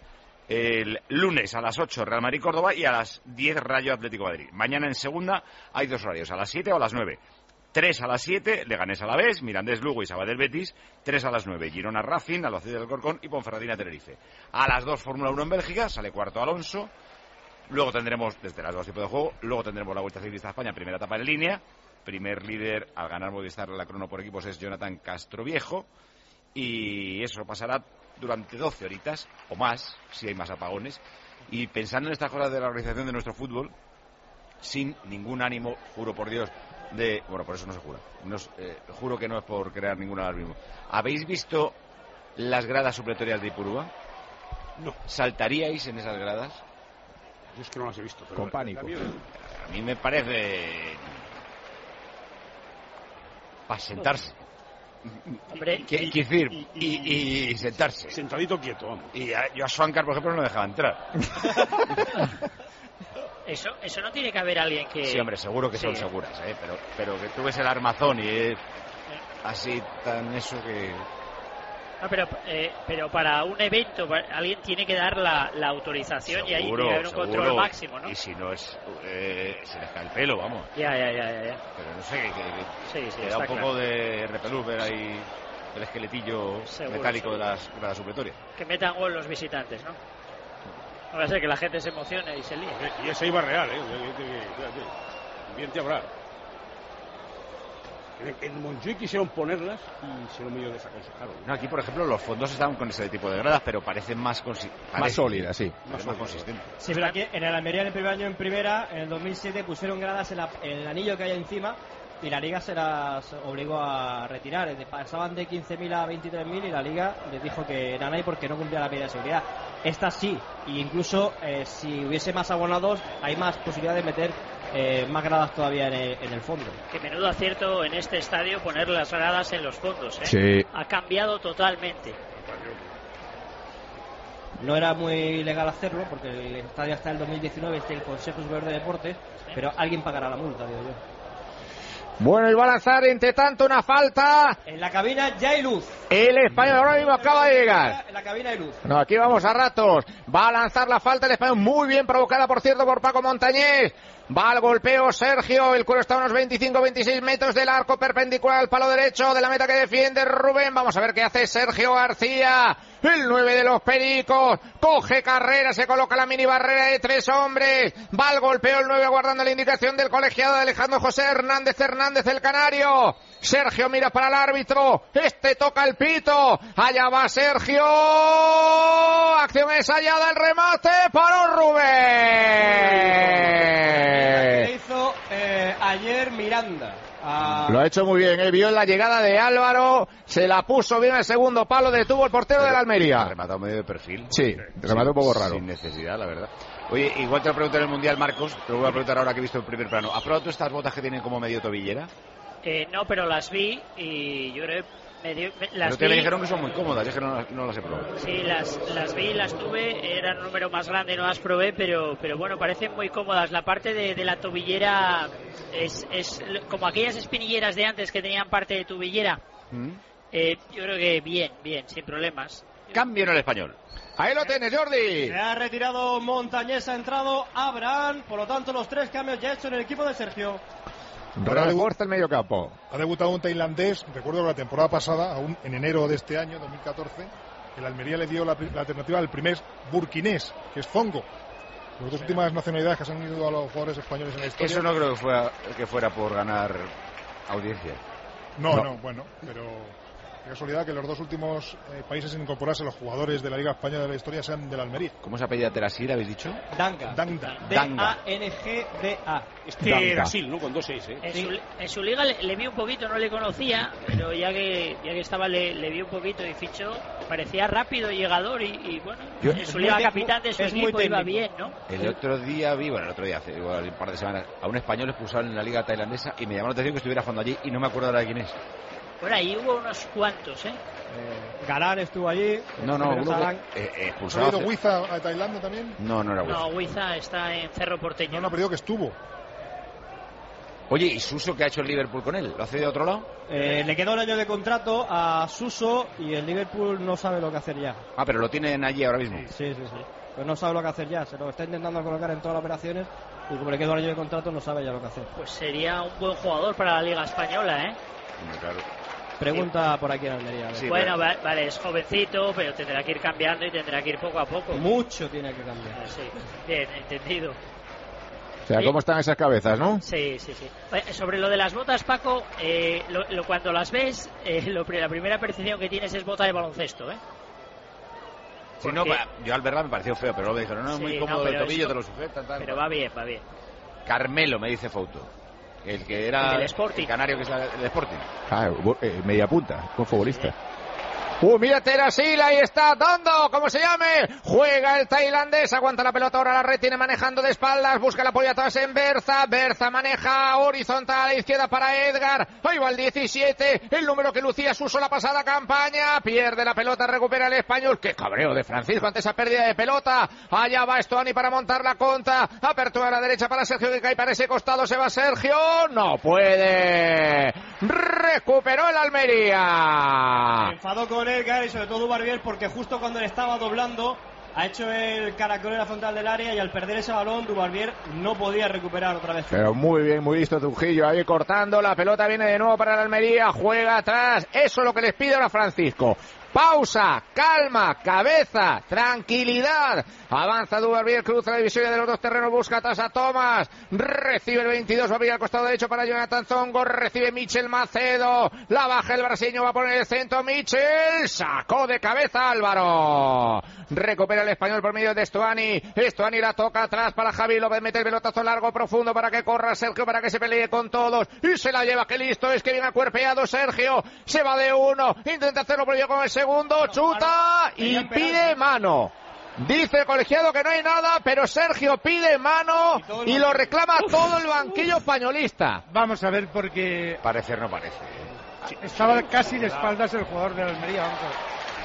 El lunes a las 8 Real Madrid Córdoba y a las 10 Rayo Atlético Madrid. Mañana en segunda hay 2 horarios, a las 7 o a las 9. 3 a las 7 Leganés Alavés, Mirandés Lugo y Sabadell Betis. 3 a las 9 Girona Racing, Albacete del Corcón y Ponferradina Tenerife. A las 2 Fórmula 1 en Bélgica, sale cuarto Alonso. Luego tendremos, desde las 2 tiempos de juego, luego tendremos la Vuelta Ciclista a España, primera etapa en línea. Primer líder al ganar Movistar la crono por equipos es Jonathan Castroviejo. Y eso pasará durante 12 horitas o más, si hay más apagones. Y pensando en estas cosas de la organización de nuestro fútbol, sin ningún ánimo, juro por Dios, bueno, por eso no se jura. Juro que no es por crear ningún alarmismo. ¿Habéis visto las gradas supletorias de Ipurúa? No. ¿Saltaríais en esas gradas? Yo es que no las he visto. Pero con pánico. A mí me parece para sentarse. Hombre, y sentarse. Sentadito quieto, vamos. Y yo a Swankar, por ejemplo, no dejaba entrar. Eso no tiene que haber alguien que... Sí, hombre, seguro que son seguras, pero que tú ves el armazón y es así tan eso que... No, pero para un evento alguien tiene que dar la autorización, seguro, y ahí tiene que haber un control máximo, ¿no? Y si no se les cae el pelo, vamos. Ya. Pero no sé, que da un poco de repelús ver ahí el esqueletillo metálico de las supletorias. Que metan gol los visitantes, ¿no? No va a ser que la gente se emocione y se líe. Y ese iba real, bien te habrá. En Montjuic quisieron ponerlas y se lo medio desaconsejaron. No, aquí, por ejemplo, los fondos estaban con ese tipo de gradas, pero parecen más sólidas, sí. Más consistentes. Sí, pero aquí en el Almería, en el primer año en primera, en el 2007 pusieron gradas en el anillo que hay encima, y la Liga se las obligó a retirar. Pasaban de 15.000 a 23.000 y la Liga les dijo que eran ahí porque no cumplía la medida de seguridad. Esta sí, e incluso si hubiese más abonados, hay más posibilidad de meter más gradas todavía en el fondo. Que menudo acierto en este estadio poner las gradas en los fondos, ¿eh? Sí. Ha cambiado totalmente. No era muy legal hacerlo porque el estadio hasta el 2019 es el Consejo Superior de Deportes, pero alguien pagará la multa, digo yo. Bueno, y va a lanzar entre tanto una falta. En la cabina ya hay luz. El español ahora mismo acaba de llegar. En la cabina hay luz. No, aquí vamos a ratos. Va a lanzar la falta el español, muy bien provocada, por cierto, por Paco Montañés. Va al golpeo Sergio, el cuero está a unos 25-26 metros del arco perpendicular al palo derecho de la meta que defiende Rubén. Vamos a ver qué hace Sergio García, el 9 de los Pericos. Coge carrera, se coloca la mini barrera de 3 hombres. Va al golpeo el 9 guardando la indicación del colegiado de Alejandro José Hernández el canario. Sergio mira para el árbitro, toca el pito, allá va Sergio, acción ensayada, el remate, paró Rubén. Hizo Miranda. Lo ha hecho muy bien, vio la llegada de Álvaro, se la puso bien el segundo palo, detuvo el portero de la Almería. Ha rematado medio de perfil. Sí, remató un poco raro. Sin necesidad, la verdad. Oye, igual te lo pregunto en el Mundial, Marcos, te lo voy a preguntar ahora que he visto el primer plano. ¿Has probado tú estas botas que tienen como medio tobillera? No, pero las vi y yo creo que me dijeron que son muy cómodas, es que no las he probado. Sí, las vi, las tuve, eran un número más grande, no las probé, pero bueno, parecen muy cómodas. La parte de la tobillera es como aquellas espinilleras de antes que tenían parte de tobillera. Yo creo que bien, sin problemas. Cambio en el Español. Ahí lo tienes, Jordi. Se ha retirado Montañés, ha entrado Abraham, por lo tanto los 3 cambios ya hechos en el equipo de Sergio. Refuerza el medio campo. Ha debutado un tailandés. Recuerdo que la temporada pasada, aún en enero de este año, 2014, el Almería le dio la alternativa al primer burkinés, que es Zongo. Las dos últimas nacionalidades que se han ido a los jugadores españoles en la historia. Eso no creo que fuera por ganar audiencia. No, bueno, pero qué casualidad que los dos últimos países en incorporarse a los jugadores de la Liga Española de la historia sean del Almería. ¿Cómo se apellida Terasir, habéis dicho? Danga. D-A-N-G-D-A. Brasil, ¿no? Con 2 6, En su liga le vi un poquito, no le conocía, pero ya que estaba le vi un poquito y fichó, parecía rápido, llegador y bueno, en su liga capitán de su equipo iba bien, ¿no? El otro día hace igual un par de semanas, a un español expulsado en la liga tailandesa y me llamó la atención que estuviera jugando allí y no me acuerdo ahora de quién es. Por ahí hubo unos cuantos, Galán estuvo allí. No, expulsado. ¿Ha ido Huiza a Tailandia también? No era Huiza. No, Huiza está en Cerro Porteño. No, pero digo que estuvo. Oye, ¿y Suso qué ha hecho el Liverpool con él? ¿Lo hace de otro lado? Le queda un año de contrato a Suso y el Liverpool no sabe lo que hacer ya. Ah, pero lo tienen allí ahora mismo. Sí. Pues no sabe lo que hacer ya. Se lo está intentando colocar en todas las operaciones y como le queda un año de contrato no sabe ya lo que hacer. Pues sería un buen jugador para la Liga Española, Claro. Pregunta por aquí en Almería. Sí, bueno, vale, es jovencito, pero tendrá que ir cambiando y tendrá que ir poco a poco. Mucho tiene que cambiar. Sí, bien, entendido. O sea, ¿cómo están esas cabezas, no? Sí. Sobre lo de las botas, Paco, cuando las ves, la primera percepción que tienes es bota de baloncesto, Sí, no, yo al verla me pareció feo, pero luego me dijeron, no, es muy cómodo el tobillo, te lo sujeta, tal. Pero va bien. Carmelo, me dice Fouto. El que era el Sporting. El canario que es el Sporting. Media punta, un futbolista. Mira Terasil, ahí está, dando, como se llame. Juega el tailandés, aguanta la pelota, ahora la retiene manejando de espaldas, busca el apoyo atrás en Berza. Berza maneja horizontal a la izquierda para Edgar. Ahí va el 17, el número que lucía Suso la pasada campaña. Pierde la pelota, recupera el español. Qué cabreo de Francisco ante esa pérdida de pelota. Allá va Estuani para montar la contra. Apertura a la derecha para Sergio que cae para ese costado. Se va Sergio, no puede. Recuperó el Almería. Enfadó con Edgar y sobre todo Barbier porque justo cuando le estaba doblando ha hecho el caracol en la frontal del área y al perder ese balón Dubarbier no podía recuperar otra vez. Pero muy bien, muy listo Trujillo ahí cortando, la pelota viene de nuevo para la Almería, juega atrás, eso es lo que les pide ahora Francisco. Pausa, calma, cabeza, tranquilidad. Avanza Dubarbier, cruza la división de los dos terrenos, busca atrás a Tomás. Recibe el 22, va a abrir al costado derecho para Jonathan Zongo. Recibe Michel Macedo. La baja el brasileño, va a poner el centro. Michel sacó de cabeza Álvaro. Recupera el español por medio de Estuani. Estuani la toca atrás para Javi López. Mete el pelotazo largo, profundo para que corra Sergio, para que se pelee con todos. Y se la lleva, qué listo es, que bien acuerpeado Sergio. Se va de uno, intenta hacerlo previo con el segundo, chuta y pide mano. Dice el colegiado que no hay nada, pero Sergio pide mano y lo reclama todo el banquillo españolista. Vamos a ver, porque parecer no parece. Estaba casi de espaldas el jugador de la Almería. Vamos a ver.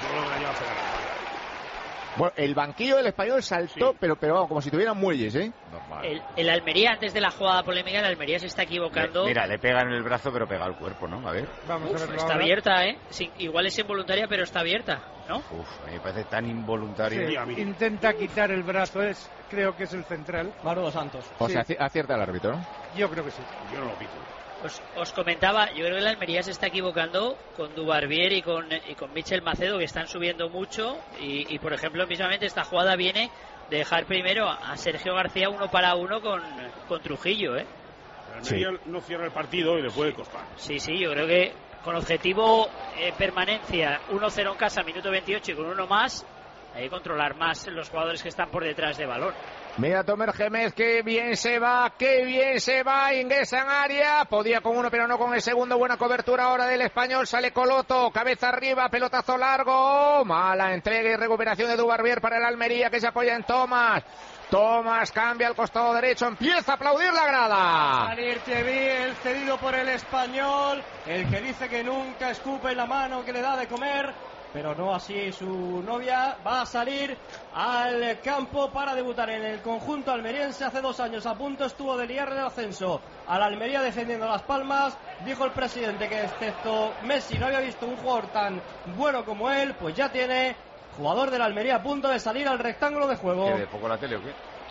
Bueno, el banquillo del español saltó, sí. pero vamos, como si tuvieran muelles, Normal. El Almería, antes de la jugada polémica, el Almería se está equivocando. Mira, le pegan en el brazo, pero pega el cuerpo, ¿no? A ver. Vamos a verlo está ahora. Abierta, Sí, igual es involuntaria, pero está abierta, ¿no? A mí me parece tan involuntario. Sí, intenta quitar el brazo, creo que es el central. Manuel Santos. O sea, acierta el árbitro, ¿no? Yo creo que sí. Yo no lo pito. Os comentaba, yo creo que el Almería se está equivocando con Dubarbier y con Michel Macedo, que están subiendo mucho y por ejemplo, mismamente esta jugada viene de dejar primero a Sergio García 1 para 1 con Trujillo, El Almería no cierra el partido y le puede costar. Sí, yo creo que con objetivo permanencia 1-0 en casa, minuto 28 y con uno más, hay que controlar más los jugadores que están por detrás de balón. Mira Tomer Gémez, qué bien se va, ingresa en área, podía con uno pero no con el segundo, buena cobertura ahora del español, sale Coloto, cabeza arriba, pelotazo largo, mala entrega y recuperación de Dubarbier para el Almería que se apoya en Tomás cambia al costado derecho, empieza a aplaudir la grada. Va a salir Tievi, el cedido por el español, el que dice que nunca escupe en la mano que le da de comer, pero no así su novia. Va a salir al campo para debutar en el conjunto almeriense. Hace 2 años a punto estuvo de liar el ascenso a la Almería defendiendo Las Palmas. Dijo el presidente que excepto Messi no había visto un jugador tan bueno como él. Pues ya tiene jugador de la Almería a punto de salir al rectángulo de juego. ¿Qué, de poco la tele o qué?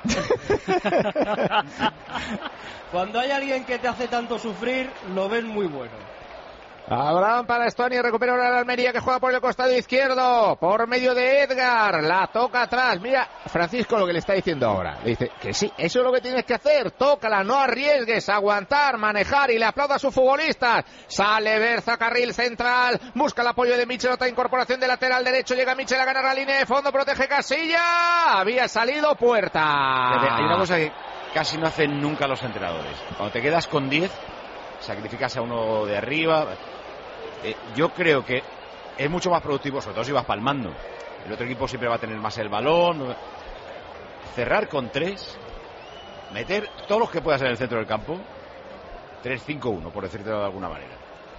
Cuando hay alguien que te hace tanto sufrir, lo ven muy bueno. Abraham para Estonia, recupera ahora la Almería que juega por el costado izquierdo, por medio de Edgar, la toca atrás. Mira, Francisco lo que le está diciendo ahora, le dice que sí, eso es lo que tienes que hacer, tócala, no arriesgues, aguantar, manejar, y le aplauda a sus futbolistas. Sale Berza, carril central, busca el apoyo de Michel, otra incorporación de lateral derecho, llega Michel a ganar la línea de fondo, protege Casilla, había salido Puerta. Hay una cosa que casi no hacen nunca los entrenadores, cuando te quedas con 10, sacrificas a uno de arriba. Yo creo que es mucho más productivo, sobre todo si vas palmando. El otro equipo siempre va a tener más el balón. Cerrar con 3, meter todos los que puedas en el centro del campo. 3-5-1, por decirlo de alguna manera.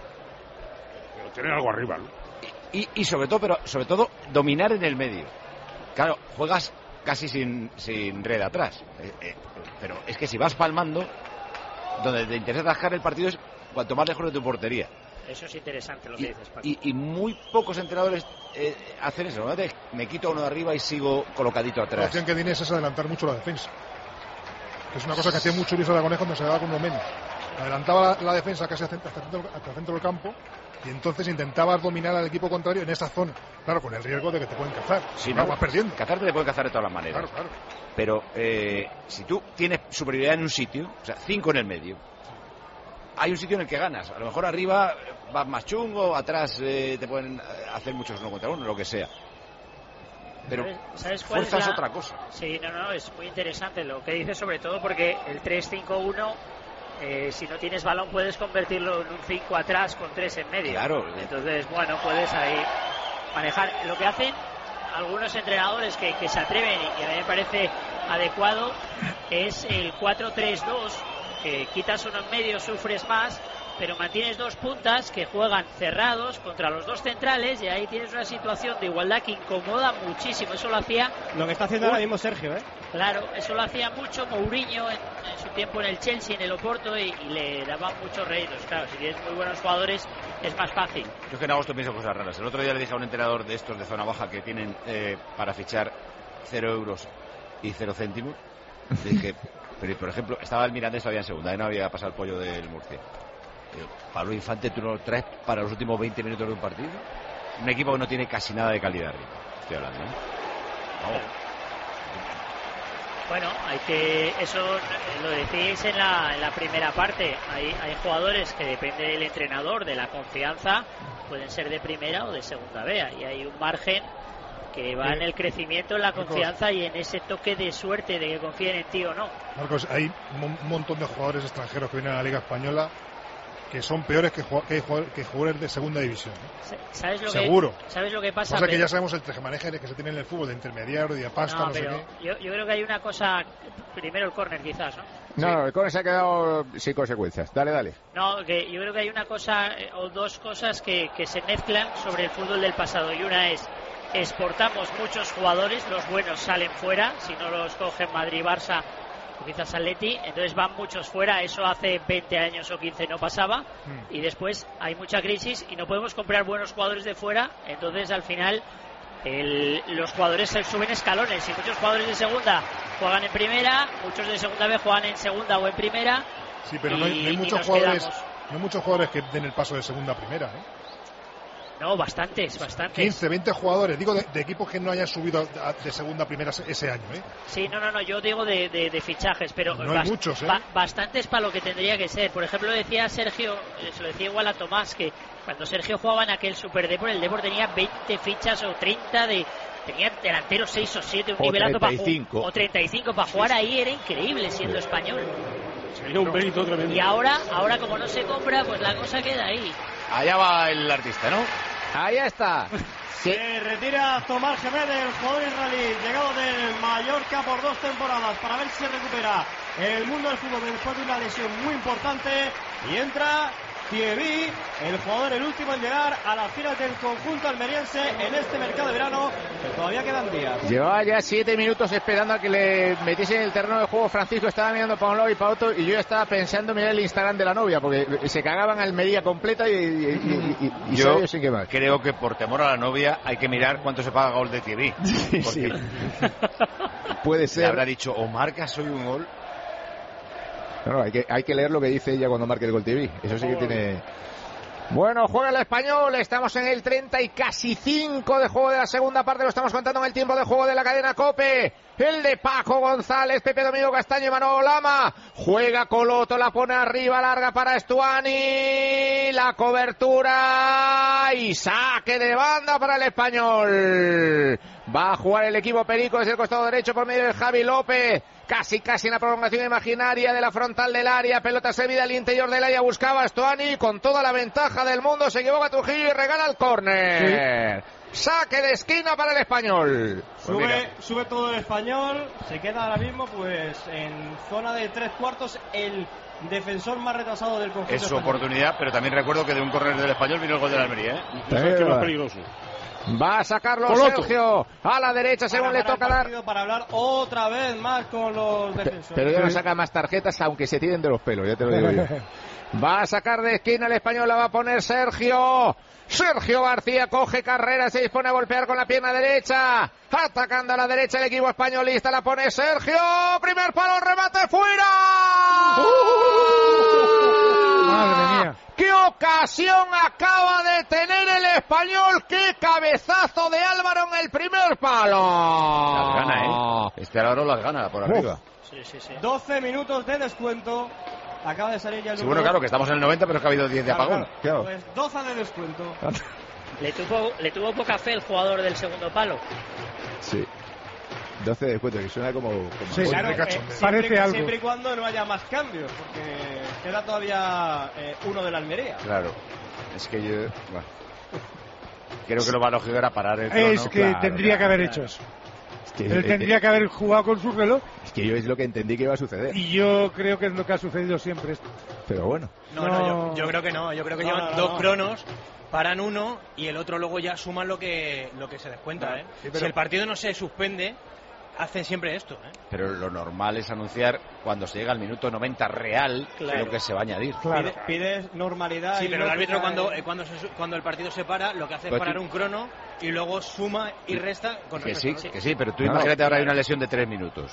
Pero tener algo arriba, ¿no? Y sobre todo dominar en el medio. Claro, juegas casi sin red atrás. Pero es que si vas palmando, donde te interesa atajar el partido es cuanto más lejos de tu portería. Eso es interesante lo que dices, Paco. Y muy pocos entrenadores hacen eso, ¿no? Me quito uno de arriba y sigo colocadito atrás. La opción que tienes es adelantar mucho la defensa. Es una cosa que hacía mucho Luis Aragonés cuando se daba con uno menos. Adelantaba la defensa casi hasta el centro del campo y entonces intentabas dominar al equipo contrario en esa zona. Claro, con el riesgo de que te pueden cazar. Si no, vas perdiendo. Cazarte te puede cazar de todas las maneras. Claro. Pero si tú tienes superioridad en un sitio, o sea, 5 en el medio, hay un sitio en el que ganas. A lo mejor arriba vas más chungo, atrás te pueden hacer muchos 1 contra 1, lo que sea. Pero ¿sabes cuál fuerza es es otra cosa. Sí, no, es muy interesante lo que dices, sobre todo porque el 3-5-1, si no tienes balón puedes convertirlo en un 5 atrás con 3 en medio. Claro. Entonces, bueno, puedes ahí manejar. Lo que hacen algunos entrenadores que se atreven y a mí me parece adecuado es el 4-3-2, que quitas uno en medio, sufres más, pero mantienes 2 puntas que juegan cerrados contra los 2 centrales y ahí tienes una situación de igualdad que incomoda muchísimo. Eso lo hacía... Lo que está haciendo ahora mismo Sergio, ¿eh? Claro, eso lo hacía mucho Mourinho en su tiempo en el Chelsea, en el Oporto, y le daban muchos réditos. Claro, si tienes muy buenos jugadores es más fácil. Yo es que en agosto pienso cosas raras. El otro día le dije a un entrenador de estos de zona baja que tienen para fichar 0 euros y 0 céntimos. Le dije, pero por ejemplo, estaba el Mirandés todavía en segunda y no había pasado el pollo del Murcia. Pablo Infante, ¿tú no lo traes para los últimos 20 minutos de un partido? Un equipo que no tiene casi nada de calidad arriba, estoy hablando, ¿no? Vamos. Bueno, eso lo decís en la primera parte. Hay jugadores que depende del entrenador, de la confianza, pueden ser de primera o de segunda B. Y hay un margen que va en el crecimiento, en la confianza y en ese toque de suerte de que confíen en ti o no. Marcos, hay un montón de jugadores extranjeros que vienen a la Liga Española que son peores que jugadores de segunda división. ¿Sabes lo Seguro. ¿Sabes lo que pasa? Que ya sabemos el tejemaneje que se tiene en el fútbol, de intermediario, de pasta, no sé qué. Yo creo que hay una cosa, primero el córner quizás, ¿no? No, el córner se ha quedado sin consecuencias. Dale. No, que yo creo que hay una cosa o 2 cosas que se mezclan sobre el fútbol del pasado, y una es: exportamos muchos jugadores, los buenos salen fuera, si no los cogen Madrid, Barça o quizás Atleti, entonces van muchos fuera. Eso hace 20 años o 15 no pasaba, y después hay mucha crisis y no podemos comprar buenos jugadores de fuera, entonces al final los jugadores se suben escalones y muchos jugadores de segunda juegan en primera, muchos de segunda B juegan en segunda o en primera. Sí, pero no hay muchos jugadores, no hay muchos jugadores que den el paso de segunda a primera, ¿eh? No, bastantes. 15, 20 jugadores, digo, de equipos que no hayan subido de segunda a primera ese año, ¿eh? Sí, no, yo digo de fichajes, pero no hay muchos, ¿eh? Bastantes para lo que tendría que ser. Por ejemplo, decía Sergio, se lo decía igual a Tomás, que cuando Sergio jugaba en aquel Super Depor, el Depor tenía 20 fichas o 30 de tenía delanteros 6 o 7, un o nivelazo 35. o 35 para jugar ahí, era increíble siendo español. Sería un mérito tremendo. Y ahora como no se compra, pues la cosa queda ahí. Allá va el artista, ¿no? Ahí está. Se retira Tomás Jiménez, el jugador israelí, llegado del Mallorca por 2 temporadas, para ver si se recupera el mundo del fútbol después de una lesión muy importante. Y entra Thierry, el jugador, el último en llegar a las filas del conjunto almeriense en este mercado de verano, que todavía quedan días. Llevaba ya 7 minutos esperando a que le metiesen en el terreno de juego. Francisco estaba mirando para un lado y para otro, y yo estaba pensando mirar el Instagram de la novia, porque se cagaban Almería completa y yo sin qué más. Creo que por temor a la novia hay que mirar cuánto se paga gol de Thierry. Sí. Puede ser. Le habrá dicho, o marcas hoy un gol. No, hay que leer lo que dice ella cuando marque el gol TV. Eso sí que tiene... Bueno, juega el Español, estamos en el 30 y casi 5 de juego de la segunda parte, lo estamos contando en el tiempo de juego de la cadena COPE. El de Paco González, Pepe Domingo Castaño y Manolo Lama. Juega Coloto, la pone arriba, larga para Estuani. La cobertura y saque de banda para el Español. Va a jugar el equipo Perico desde el costado derecho por medio de Javi López. Casi en la prolongación imaginaria de la frontal del área. Pelota servida al interior del área. Buscaba a Estuani con toda la ventaja del mundo. Se equivoca Trujillo y regala el córner. Sí. Saque de esquina para el Español. Sube todo el Español. Se queda ahora mismo pues en zona de 3/4 el defensor más retrasado del conjunto. Es su oportunidad, pero también recuerdo que de un córner del Español vino el gol de la Almería, ¿eh? Es que más peligroso. Va a sacarlo Coloto. Sergio a la derecha según le toca dar. Para hablar otra vez más con los defensores. Pero ya no saca más tarjetas aunque se tiren de los pelos, ya te lo digo yo. Va a sacar de esquina el Español, la va a poner Sergio. Sergio García coge carrera, se dispone a golpear con la pierna derecha. Atacando a la derecha el equipo españolista, la pone Sergio. Primer palo, remate fuera. Madre mía. ¡Qué ocasión acaba de tener el Español! ¡Qué cabezazo de Álvaro en el primer palo! Las gana, ¿eh? Este Álvaro las gana por arriba. Sí. 12 minutos de descuento. Acaba de salir ya el sí, bueno, claro, que estamos en el 90, pero es que ha habido 10 de apagón. Claro. Pues 12 de descuento. Le tuvo poca fe el jugador del segundo palo. Sí. 12 de descuento, que suena como sí, claro, parece algo. Siempre y cuando no haya más cambios, porque queda todavía uno de la Almería. Claro. Es que yo... Bueno, creo que lo más lógico era parar el crono. Es que tendría que haber hecho eso. Él tendría que haber jugado con su reloj. Es que yo es lo que entendí que iba a suceder. Y yo creo que es lo que ha sucedido siempre esto. Pero bueno. Yo creo que no. Yo creo que llevan dos cronos, paran uno y el otro luego ya suman lo que se descuenta. ¿eh? Sí, si el partido no se suspende, hacen siempre esto. Pero lo normal es anunciar cuando se llega al minuto 90 real lo que se va a añadir. Claro. Pides normalidad. Sí, pero el árbitro cuando el partido se para, lo que hace es parar un crono y luego suma y resta con respecto que sí, pero tú imagínate ahora hay una lesión de 3 minutos.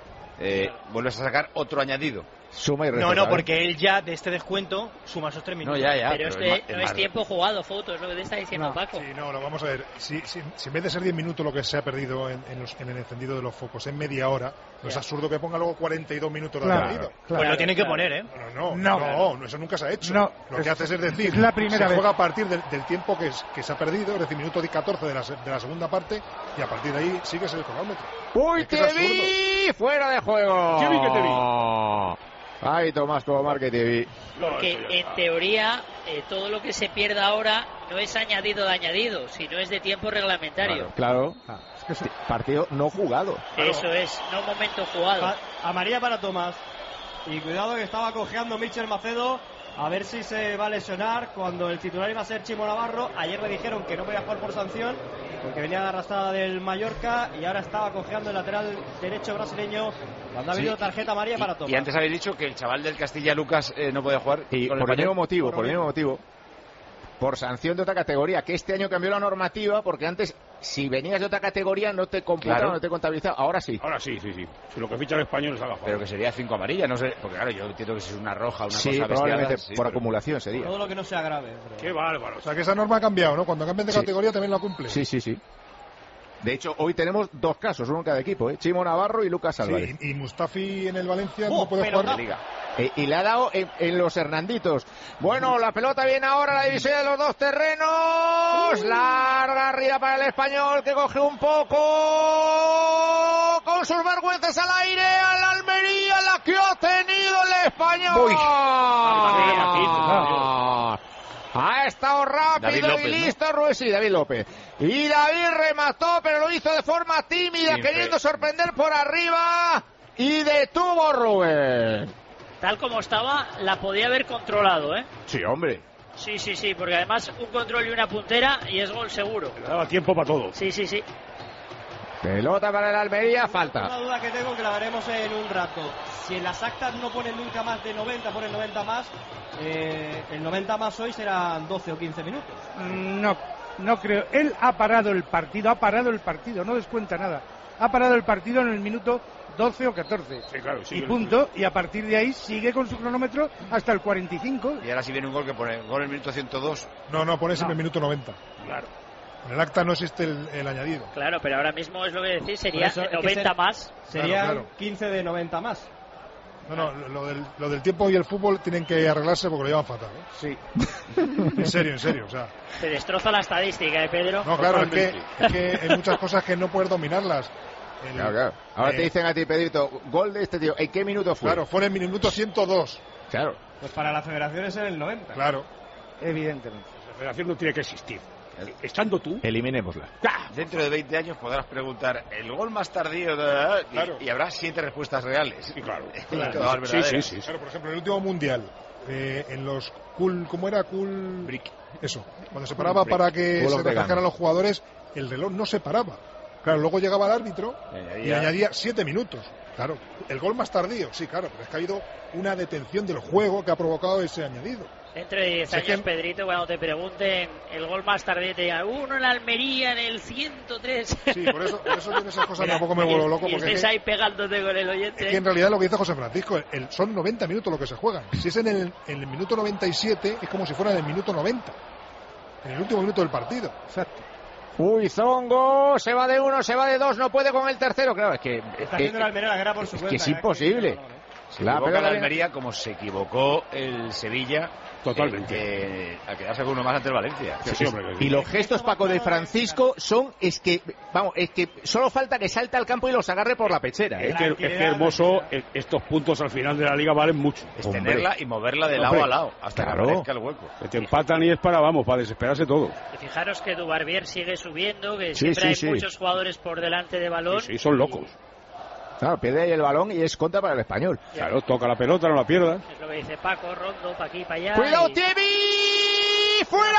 Vuelves a sacar otro añadido. Suma y resta. No, porque él ya de este descuento suma esos 3 minutos. No, ya. Pero no es tiempo jugado, Foto, es lo que te está diciendo Paco. Sí, no, vamos a ver. Si en vez de ser 10 minutos lo que se ha perdido en el encendido de los focos en media hora, no es absurdo que ponga luego 42 minutos de añadido. Pues lo tienen que poner, ¿eh? No, eso nunca se ha hecho. No, lo que haces es decir, es la primera se juega a partir del tiempo que se ha perdido, es decir, minuto 14 de la segunda parte, y a partir de ahí sigues el cronómetro. ¡Uy, te vi! ¡Fuera de juego! ¿Qué vi que te vi? Ay, Tomás, como marque TV. Porque en teoría todo lo que se pierda ahora no es añadido de añadido, sino es de tiempo reglamentario. Claro. Es que partido no jugado. Eso es, no momento jugado. Amarilla para Tomás. Y cuidado que estaba cojeando Michel Macedo. A ver si se va a lesionar cuando el titular iba a ser Chimo Navarro. Ayer le dijeron que no podía jugar por sanción porque venía de arrastrada del Mallorca y ahora estaba cojeando el lateral derecho brasileño cuando ha habido tarjeta amarilla para Tomás. Y antes habéis dicho que el chaval del Castilla, Lucas, no podía jugar. Y por el mismo motivo. Por sanción de otra categoría, que este año cambió la normativa, porque antes, si venías de otra categoría, no te computaba, no te contabilizaba. Ahora sí. Si lo que ficha el Español es haga falta. Pero que sería 5 amarillas, no sé. Porque claro, yo entiendo que si es una roja, una cosa probablemente bestiada, por acumulación sería. Todo lo que no sea grave. Qué bárbaro. O sea, que esa norma ha cambiado, ¿no? Cuando cambian de categoría también la cumple. Sí. De hecho, hoy tenemos 2 casos, uno en cada equipo, Chimo Navarro y Lucas Álvarez. Sí, y Mustafi en el Valencia no puede jugar la liga. Y le ha dado en los Hernanditos. Bueno, la pelota viene ahora a la división de los 2 terrenos. Larga arriba para el Español, que coge un poco con sus vergüenzas al aire a la Almería, la que ha tenido el Español. Ha estado rápido López, y listo, ¿no? Sí, David López. Y David remató, pero lo hizo de forma tímida, queriendo sorprender por arriba. Y detuvo Rubén. Tal como estaba, la podía haber controlado, ¿eh? Sí, hombre. Sí, porque además un control y una puntera y es gol seguro. Le daba tiempo para todo. Sí. Pelota para el Almería, falta. Una duda que tengo, que la veremos en un rato. Si en las actas no ponen nunca más de 90, ponen 90 más, el 90 más hoy serán 12 o 15 minutos. No creo. Él ha parado el partido, no descuenta nada. Ha parado el partido en el minuto 12 o 14. Sí, claro, y punto. Y a partir de ahí sigue con su cronómetro hasta el 45. Y ahora si viene un gol que pone gol en el minuto 102. No, pone siempre el minuto 90. Claro. En el acta no existe el añadido. Claro, pero ahora mismo es lo que decís, sería 90 más. Serían 15 de 90 más. No, lo del tiempo y el fútbol tienen que arreglarse porque lo llevan fatal, ¿eh? Sí. En serio, o sea. Se destroza la estadística, Pedro. No, claro, es que hay muchas cosas que no puedes dominarlas. Claro. Ahora te dicen a ti, Pedrito, gol de este tío, ¿en qué minuto fue? Claro, fue en el minuto 102. Claro. Pues para la federación es en el 90. Claro. Evidentemente. La federación no tiene que existir. Estando tú, eliminémosla. Dentro de 20 años podrás preguntar el gol más tardío y habrá 7 respuestas reales. Sí, claro. Sí. Claro, por ejemplo, en el último mundial, en los ¿cómo era? Brick. Eso. Cuando se paraba para que se refrescaran los jugadores, el reloj no se paraba. Claro, luego llegaba el árbitro y añadía 7 minutos. Claro, el gol más tardío, sí, claro, pero es que ha habido una detención del juego que ha provocado ese añadido. Dentro de 10 años, Pedrito, cuando te pregunten el gol más tardío, te digan uno en Almería en el 103. Sí, por eso yo en esas cosas tampoco me vuelvo loco. Y estés ahí pegándote con el oyente. Es que en realidad lo que dice José Francisco, son 90 minutos lo que se juegan. Si es en el minuto 97, es como si fuera en el minuto 90. En el último minuto del partido. Exacto. Uy, Zongo, se va de 1, se va de 2, no puede con el tercero. Claro, es que está haciendo la Almería la guerra por su cuenta. Que es imposible. Se equivoca la Almería como se equivocó el Sevilla. Totalmente. A quedarse con uno más ante el Valencia. Sí, hombre, y los gestos, Paco, de Francisco son, es que solo falta que salte al campo y los agarre por la pechera. Es que hermoso, estos puntos al final de la liga valen mucho. Es tenerla y moverla de lado a lado hasta que aparezca el hueco. Que te empatan y es para desesperarse todo. Y fijaros que Dubarbier sigue subiendo, que siempre hay muchos jugadores por delante de balón. Sí, son locos. Claro, pierde ahí el balón y es contra para el Español. Claro, toca la pelota, no la pierdas. Es lo que dice Paco, Rondo, pa' aquí, pa' allá. ¡Cuidado, Tiemi! ¡Fuera!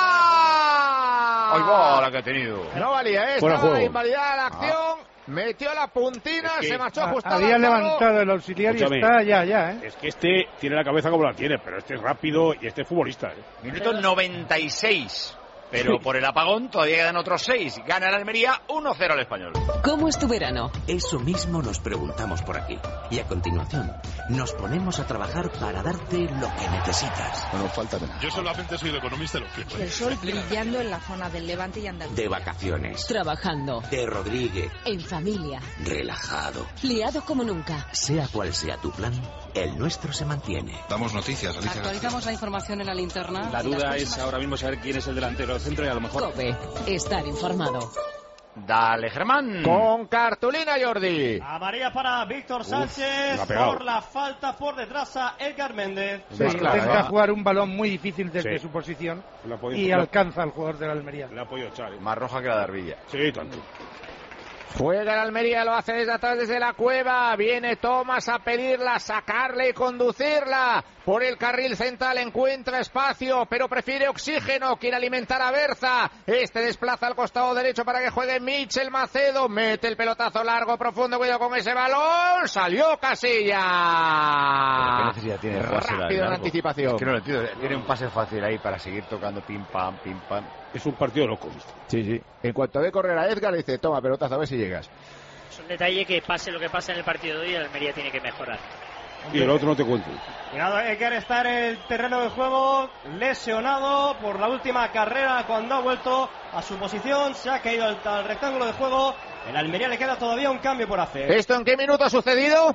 ¡Ay, va la que ha tenido! No valía, estaba invalidada la acción. Metió la puntina, se marchó ajustada. Había levantado el auxiliar y está ya, ¿eh? Es que este tiene la cabeza como la tiene, pero este es rápido y este es futbolista, ¿eh? Minuto 96. Pero por el apagón todavía quedan otros 6. Gana el Almería 1-0 al Español. ¿Cómo es tu verano? Eso mismo nos preguntamos por aquí. Y a continuación, nos ponemos a trabajar para darte lo que necesitas. No nos falta de nada. Yo solamente soy el economista y lo firmo. El sol brillando en la zona del Levante y Andalucía. De vacaciones. Trabajando. De Rodríguez. En familia. Relajado. Liado como nunca. Sea cual sea tu plan, el nuestro se mantiene. Damos noticias, Alicia. Actualizamos la información en la linterna. La duda es ahora mismo saber quién es el delantero del centro y a lo mejor... COPE. Estar informado. Dale, Germán. Con cartulina, Jordi. Amarilla para Víctor Sánchez por la falta por detrás a Edgar Méndez. Se intenta jugar un balón muy difícil desde su posición y alcanza al jugador de la Almería. Le ha podido echar. Más roja que la de Arbilla. Sí, tanto. Juega el Almería, lo hace desde atrás, desde la cueva. Viene Tomás a pedirla, sacarle y conducirla. Por el carril central encuentra espacio, pero prefiere oxígeno. Quiere alimentar a Berza. Este desplaza al costado derecho para que juegue Michel Macedo. Mete el pelotazo largo, profundo. Cuidado con ese balón. Salió Casilla. ¿Qué necesidad tiene? Rápido en anticipación. Es que no lo entiendo. Tiene un pase fácil ahí para seguir tocando pim pam, pim pam. Es un partido loco. Sí. En cuanto ve correr a Edgar, dice, toma pelotazo, a ver si llegas. Es un detalle que pase lo que pase en el partido de hoy, el Almería tiene que mejorar. Y el otro no te cuento. Cuidado, Edgar está en el terreno de juego, lesionado por la última carrera cuando ha vuelto a su posición, se ha caído al rectángulo de juego. En Almería le queda todavía un cambio por hacer. ¿Esto en qué minuto ha sucedido?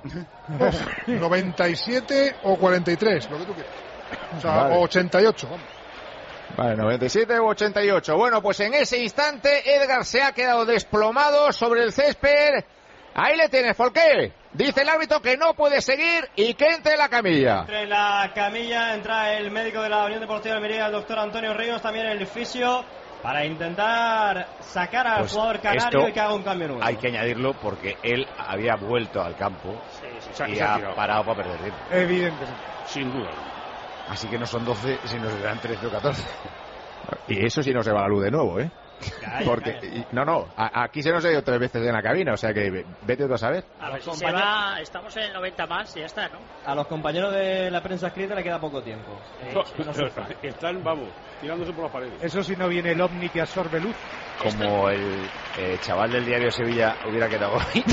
97 o 43, lo que tú quieras. O sea, vale. 88, vamos. Vale, 97 u 88. Bueno, pues en ese instante Edgar se ha quedado desplomado sobre el césped. Ahí le tienes, Folqué. Dice el árbitro que no puede seguir y que entre en la camilla. Entre en la camilla, entra el médico de la Unión Deportiva de Almería, el doctor Antonio Ríos, también el fisio, para intentar sacar al jugador canario y que haga un cambio nuevo. Hay que añadirlo porque él había vuelto al campo y ha parado para perder tiempo. Evidentemente. Sin duda. Así que no son 12, sino serán 13 o 14. Y eso sí no se va la luz de nuevo, ¿eh? Porque aquí se nos ha ido 3 veces en la cabina, o sea que vete tú a saber. A ver si se va, estamos en el 90 más y ya está, ¿no? A los compañeros de la prensa escrita le queda poco tiempo. Están, vamos, tirándose por las paredes. Eso si no viene el ovni que absorbe luz. Como el chaval del diario Sevilla hubiera quedado hoy.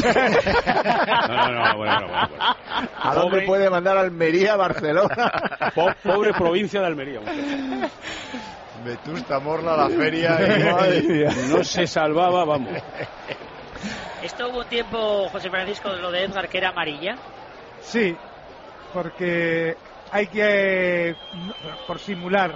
Bueno. ¿A dónde puede mandar Almería a Barcelona? Pobre provincia de Almería. Vetusta Morla, la feria. No se salvaba, vamos. ¿Esto hubo un tiempo, José Francisco, lo de Edgar, que era amarilla? Sí, porque hay que, por simular...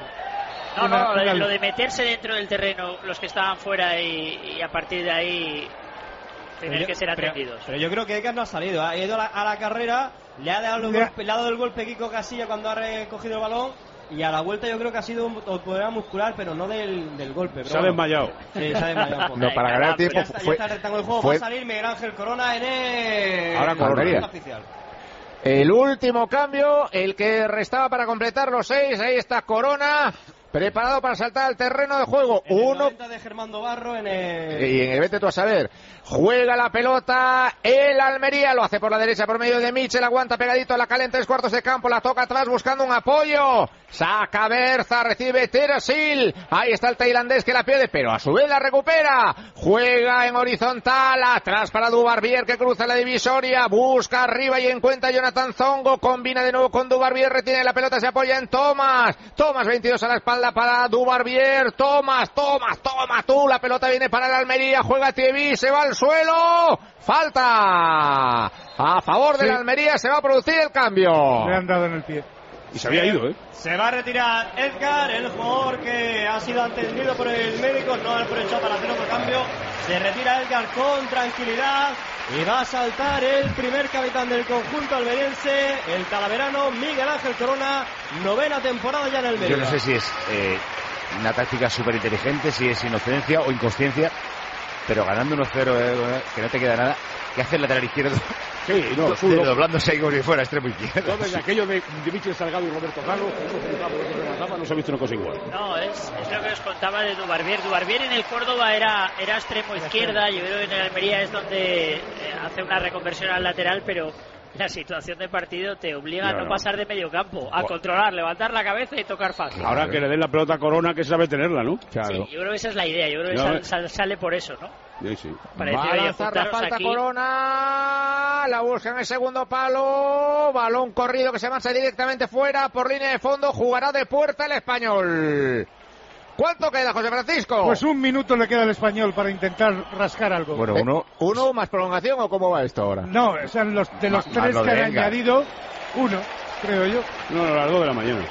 Lo de meterse dentro del terreno, los que estaban fuera y a partir de ahí tener que ser atendidos. Pero yo creo que Edgar no ha salido, ha ido a la carrera, le ha dado el golpe Kiko Casilla cuando ha recogido el balón. Y a la vuelta yo creo que ha sido un problema muscular, pero no del golpe. Se ha desmayado. Sí, se ha desmayado. No, para ganar tiempo ya está el rectángulo de juego. Va a salir Miguel Ángel Corona en el... Ahora correría. El último cambio, el que restaba para completar los 6. Ahí está Corona, preparado para saltar al terreno de juego. De Germando Barro en el... Y vete tú a saber. Juega la pelota el Almería, lo hace por la derecha por medio de Michel, aguanta pegadito, la cala en 3/4 de campo, la toca atrás buscando un apoyo, saca Berza, recibe Terasil, ahí está el tailandés que la pierde, pero a su vez la recupera, juega en horizontal, atrás para Dubarbier que cruza la divisoria, busca arriba y encuentra a Jonathan Zongo, combina de nuevo con Dubarbier, retiene la pelota, se apoya en Thomas 22 a la espalda para Dubarbier, Thomas, tú, la pelota viene para el Almería, juega Thievi, se va al suelo, falta a favor de la Almería, se va a producir el cambio. Le han dado en el pie. Y se había ido, ¿eh? Se va a retirar Edgar, el jugador que ha sido atendido por el médico, no ha aprovechado para hacer otro cambio. Se retira Edgar con tranquilidad y va a saltar el primer capitán del conjunto almeriense, el talaverano Miguel Ángel Corona, 9ª temporada ya en Almería. Yo no sé si es una táctica súper inteligente, si es inocencia o inconsciencia, pero ganando 1-0, que no te queda nada, ¿qué hace el lateral izquierdo? Sí, no, doblándose ahí como si fuera extremo izquierdo. Desde aquello de Michel Salgado y Roberto Carlos, no se ha visto una cosa igual. No, es lo que os contaba de Dubarbier. Dubarbier en el Córdoba era extremo izquierda, yo creo que en el Almería es donde hace una reconversión al lateral, pero la situación de partido te obliga a no pasar de medio campo, a controlar, levantar la cabeza y tocar fácil. Ahora que le den la pelota a Corona, que sabe tenerla, ¿no? Claro. Sí, yo creo que esa es la idea, yo creo que sale por eso, ¿no? Sí. Va a lanzar la falta aquí. Corona, la busca en el segundo palo, balón corrido que se marcha directamente fuera por línea de fondo, jugará de puerta el Español. ¿Cuánto queda, José Francisco? Pues 1 minuto le queda al Español para intentar rascar algo. Bueno, uno más prolongación, ¿o cómo va esto ahora? No, o sea, de los 3 que han añadido, 1, creo yo. No, a las 2 de la mañana.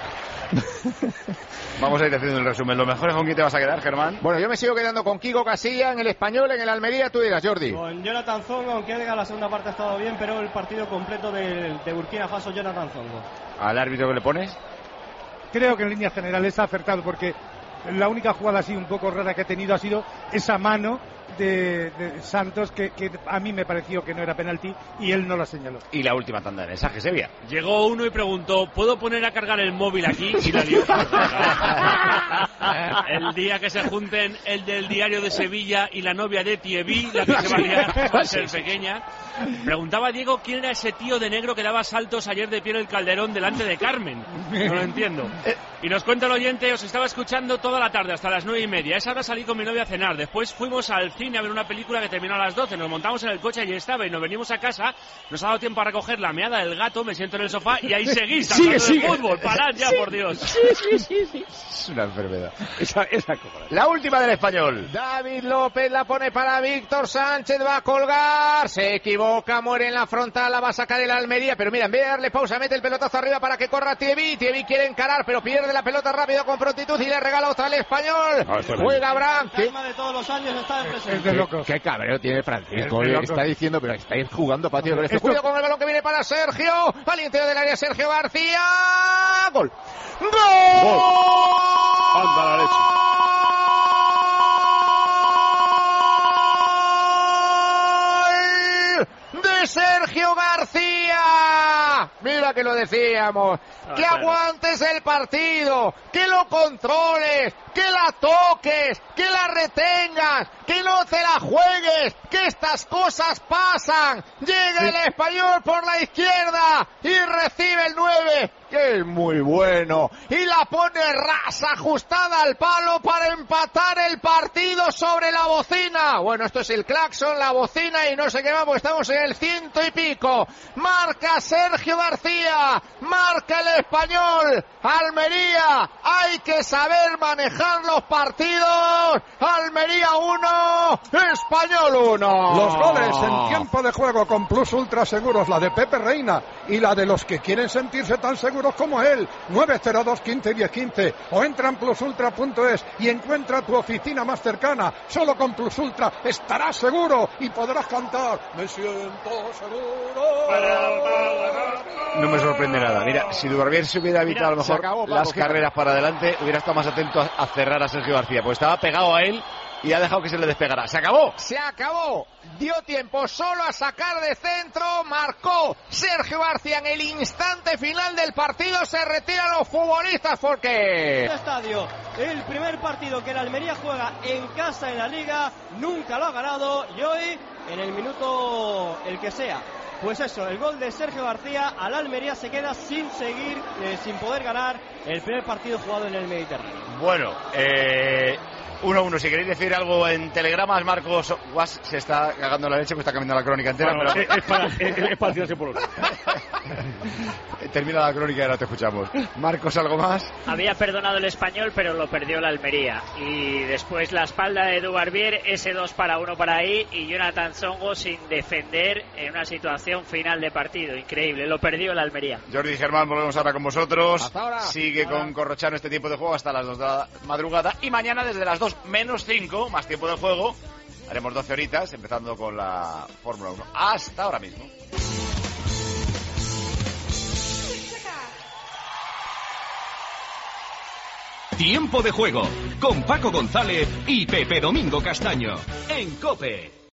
Vamos a ir haciendo el resumen. ¿Lo mejor es con quién te vas a quedar, Germán? Bueno, yo me sigo quedando con Kiko Casilla en el Español, en el Almería, tú dirás, Jordi. Con Jonathan Zongo, aunque Edgar la segunda parte ha estado bien, pero el partido completo de Burkina Faso, Jonathan Zongo. ¿Al árbitro que le pones? Creo que en líneas generales ha acertado, porque la única jugada así un poco rara que ha tenido ha sido esa mano de Santos que a mí me pareció que no era penalti y él no la señaló. Y la última tanda de mensajes, Sevilla. Llegó uno y preguntó, ¿puedo poner a cargar el móvil aquí? Y la dio. El día que se junten el del diario de Sevilla y la novia de Thievi, la que se va a liar, va a ser pequeña. Preguntaba Diego quién era ese tío de negro que daba saltos ayer de pie en el Calderón delante de Carmen. No lo entiendo. Y nos cuenta el oyente, os estaba escuchando toda la tarde, hasta las 9:30. Esa hora salí con mi novia a cenar. Después fuimos al cine a ver una película que terminó a las 12. Nos montamos en el coche, allí estaba, y nos venimos a casa. Nos ha dado tiempo a recoger la meada del gato, me siento en el sofá y ahí seguís hablando de fútbol. Parad ya, por Dios. Sí. Es una enfermedad. Esa La última del Español. David López la pone para Víctor Sánchez, va a colgar, se equivoca, muere en la frontal, la va a sacar el Almería, pero mira, en vez de darle pausa, mete el pelotazo arriba para que corra Thierry quiere encarar, pero pierde la pelota rápido con prontitud y le regala otra al Español. Juega Abraham. El de todos los años está en presente. Qué cabrero tiene Francisco, está diciendo, pero estáis jugando patio. Cuidado con el balón que viene para Sergio, al interior del área Sergio García. ¡Gol! ¡Gol! ¡Anda la leche! Sergio García, mira que lo decíamos, que aguantes el partido, que lo controles, que la toques, que la retengas, que no te la juegues, que estas cosas pasan. Llega el Español por la izquierda y recibe el 9, que es muy bueno, y la pone rasa, ajustada al palo para empatar el partido sobre la bocina. Bueno, esto es el claxon, la bocina y no sé qué más, porque estamos en el 100 y pico. Marca Sergio García, marca el Español. Almería, hay que saber manejar los partidos. Almería 1, Español 1. Los goles en tiempo de juego con Plus Ultra Seguros, la de Pepe Reina y la de los que quieren sentirse tan seguros como él. 902 15 10 15 o entra en plusultra.es y encuentra tu oficina más cercana. Solo con Plus Ultra estarás seguro y podrás cantar Me siento seguro. No me sorprende nada. Mira, si Dubarbier se hubiera evitado a lo mejor las carreras para adelante, hubiera estado más atento a cerrar a Sergio García, pues estaba pegado a él y ha dejado que se le despegara. ¡Se acabó! Se acabó. Dio tiempo solo a sacar de centro. Marcó Sergio García en el instante final del partido. Se retiran los futbolistas porque... Estadio, el primer partido que el Almería juega en casa en la Liga. Nunca lo ha ganado y hoy, en el minuto el que sea, pues eso, el gol de Sergio García, al Almería se queda sin seguir, sin poder ganar el primer partido jugado en el Mediterráneo. Bueno, 1-1. Si queréis decir algo en telegramas, Marcos Guas se está cagando la leche, pues está cambiando la crónica entera. Bueno, pero... es para tirarse por otro. Termina la crónica y ahora te escuchamos. Marcos, ¿algo más? Había perdonado el Español, pero lo perdió la Almería. Y después la espalda de Dubarbier, ese 2-1 para ahí, y Jonathan Songo sin defender en una situación final de partido. Increíble, lo perdió la Almería. Jordi Germán, volvemos ahora con vosotros. Hasta ahora. Sigue con Corrochano este tiempo de juego hasta las 2 de la madrugada. Y mañana desde las 2 menos 5, más tiempo de juego, haremos 12 horitas, empezando con la Fórmula 1. Hasta ahora mismo. Tiempo de juego con Paco González y Pepe Domingo Castaño en COPE.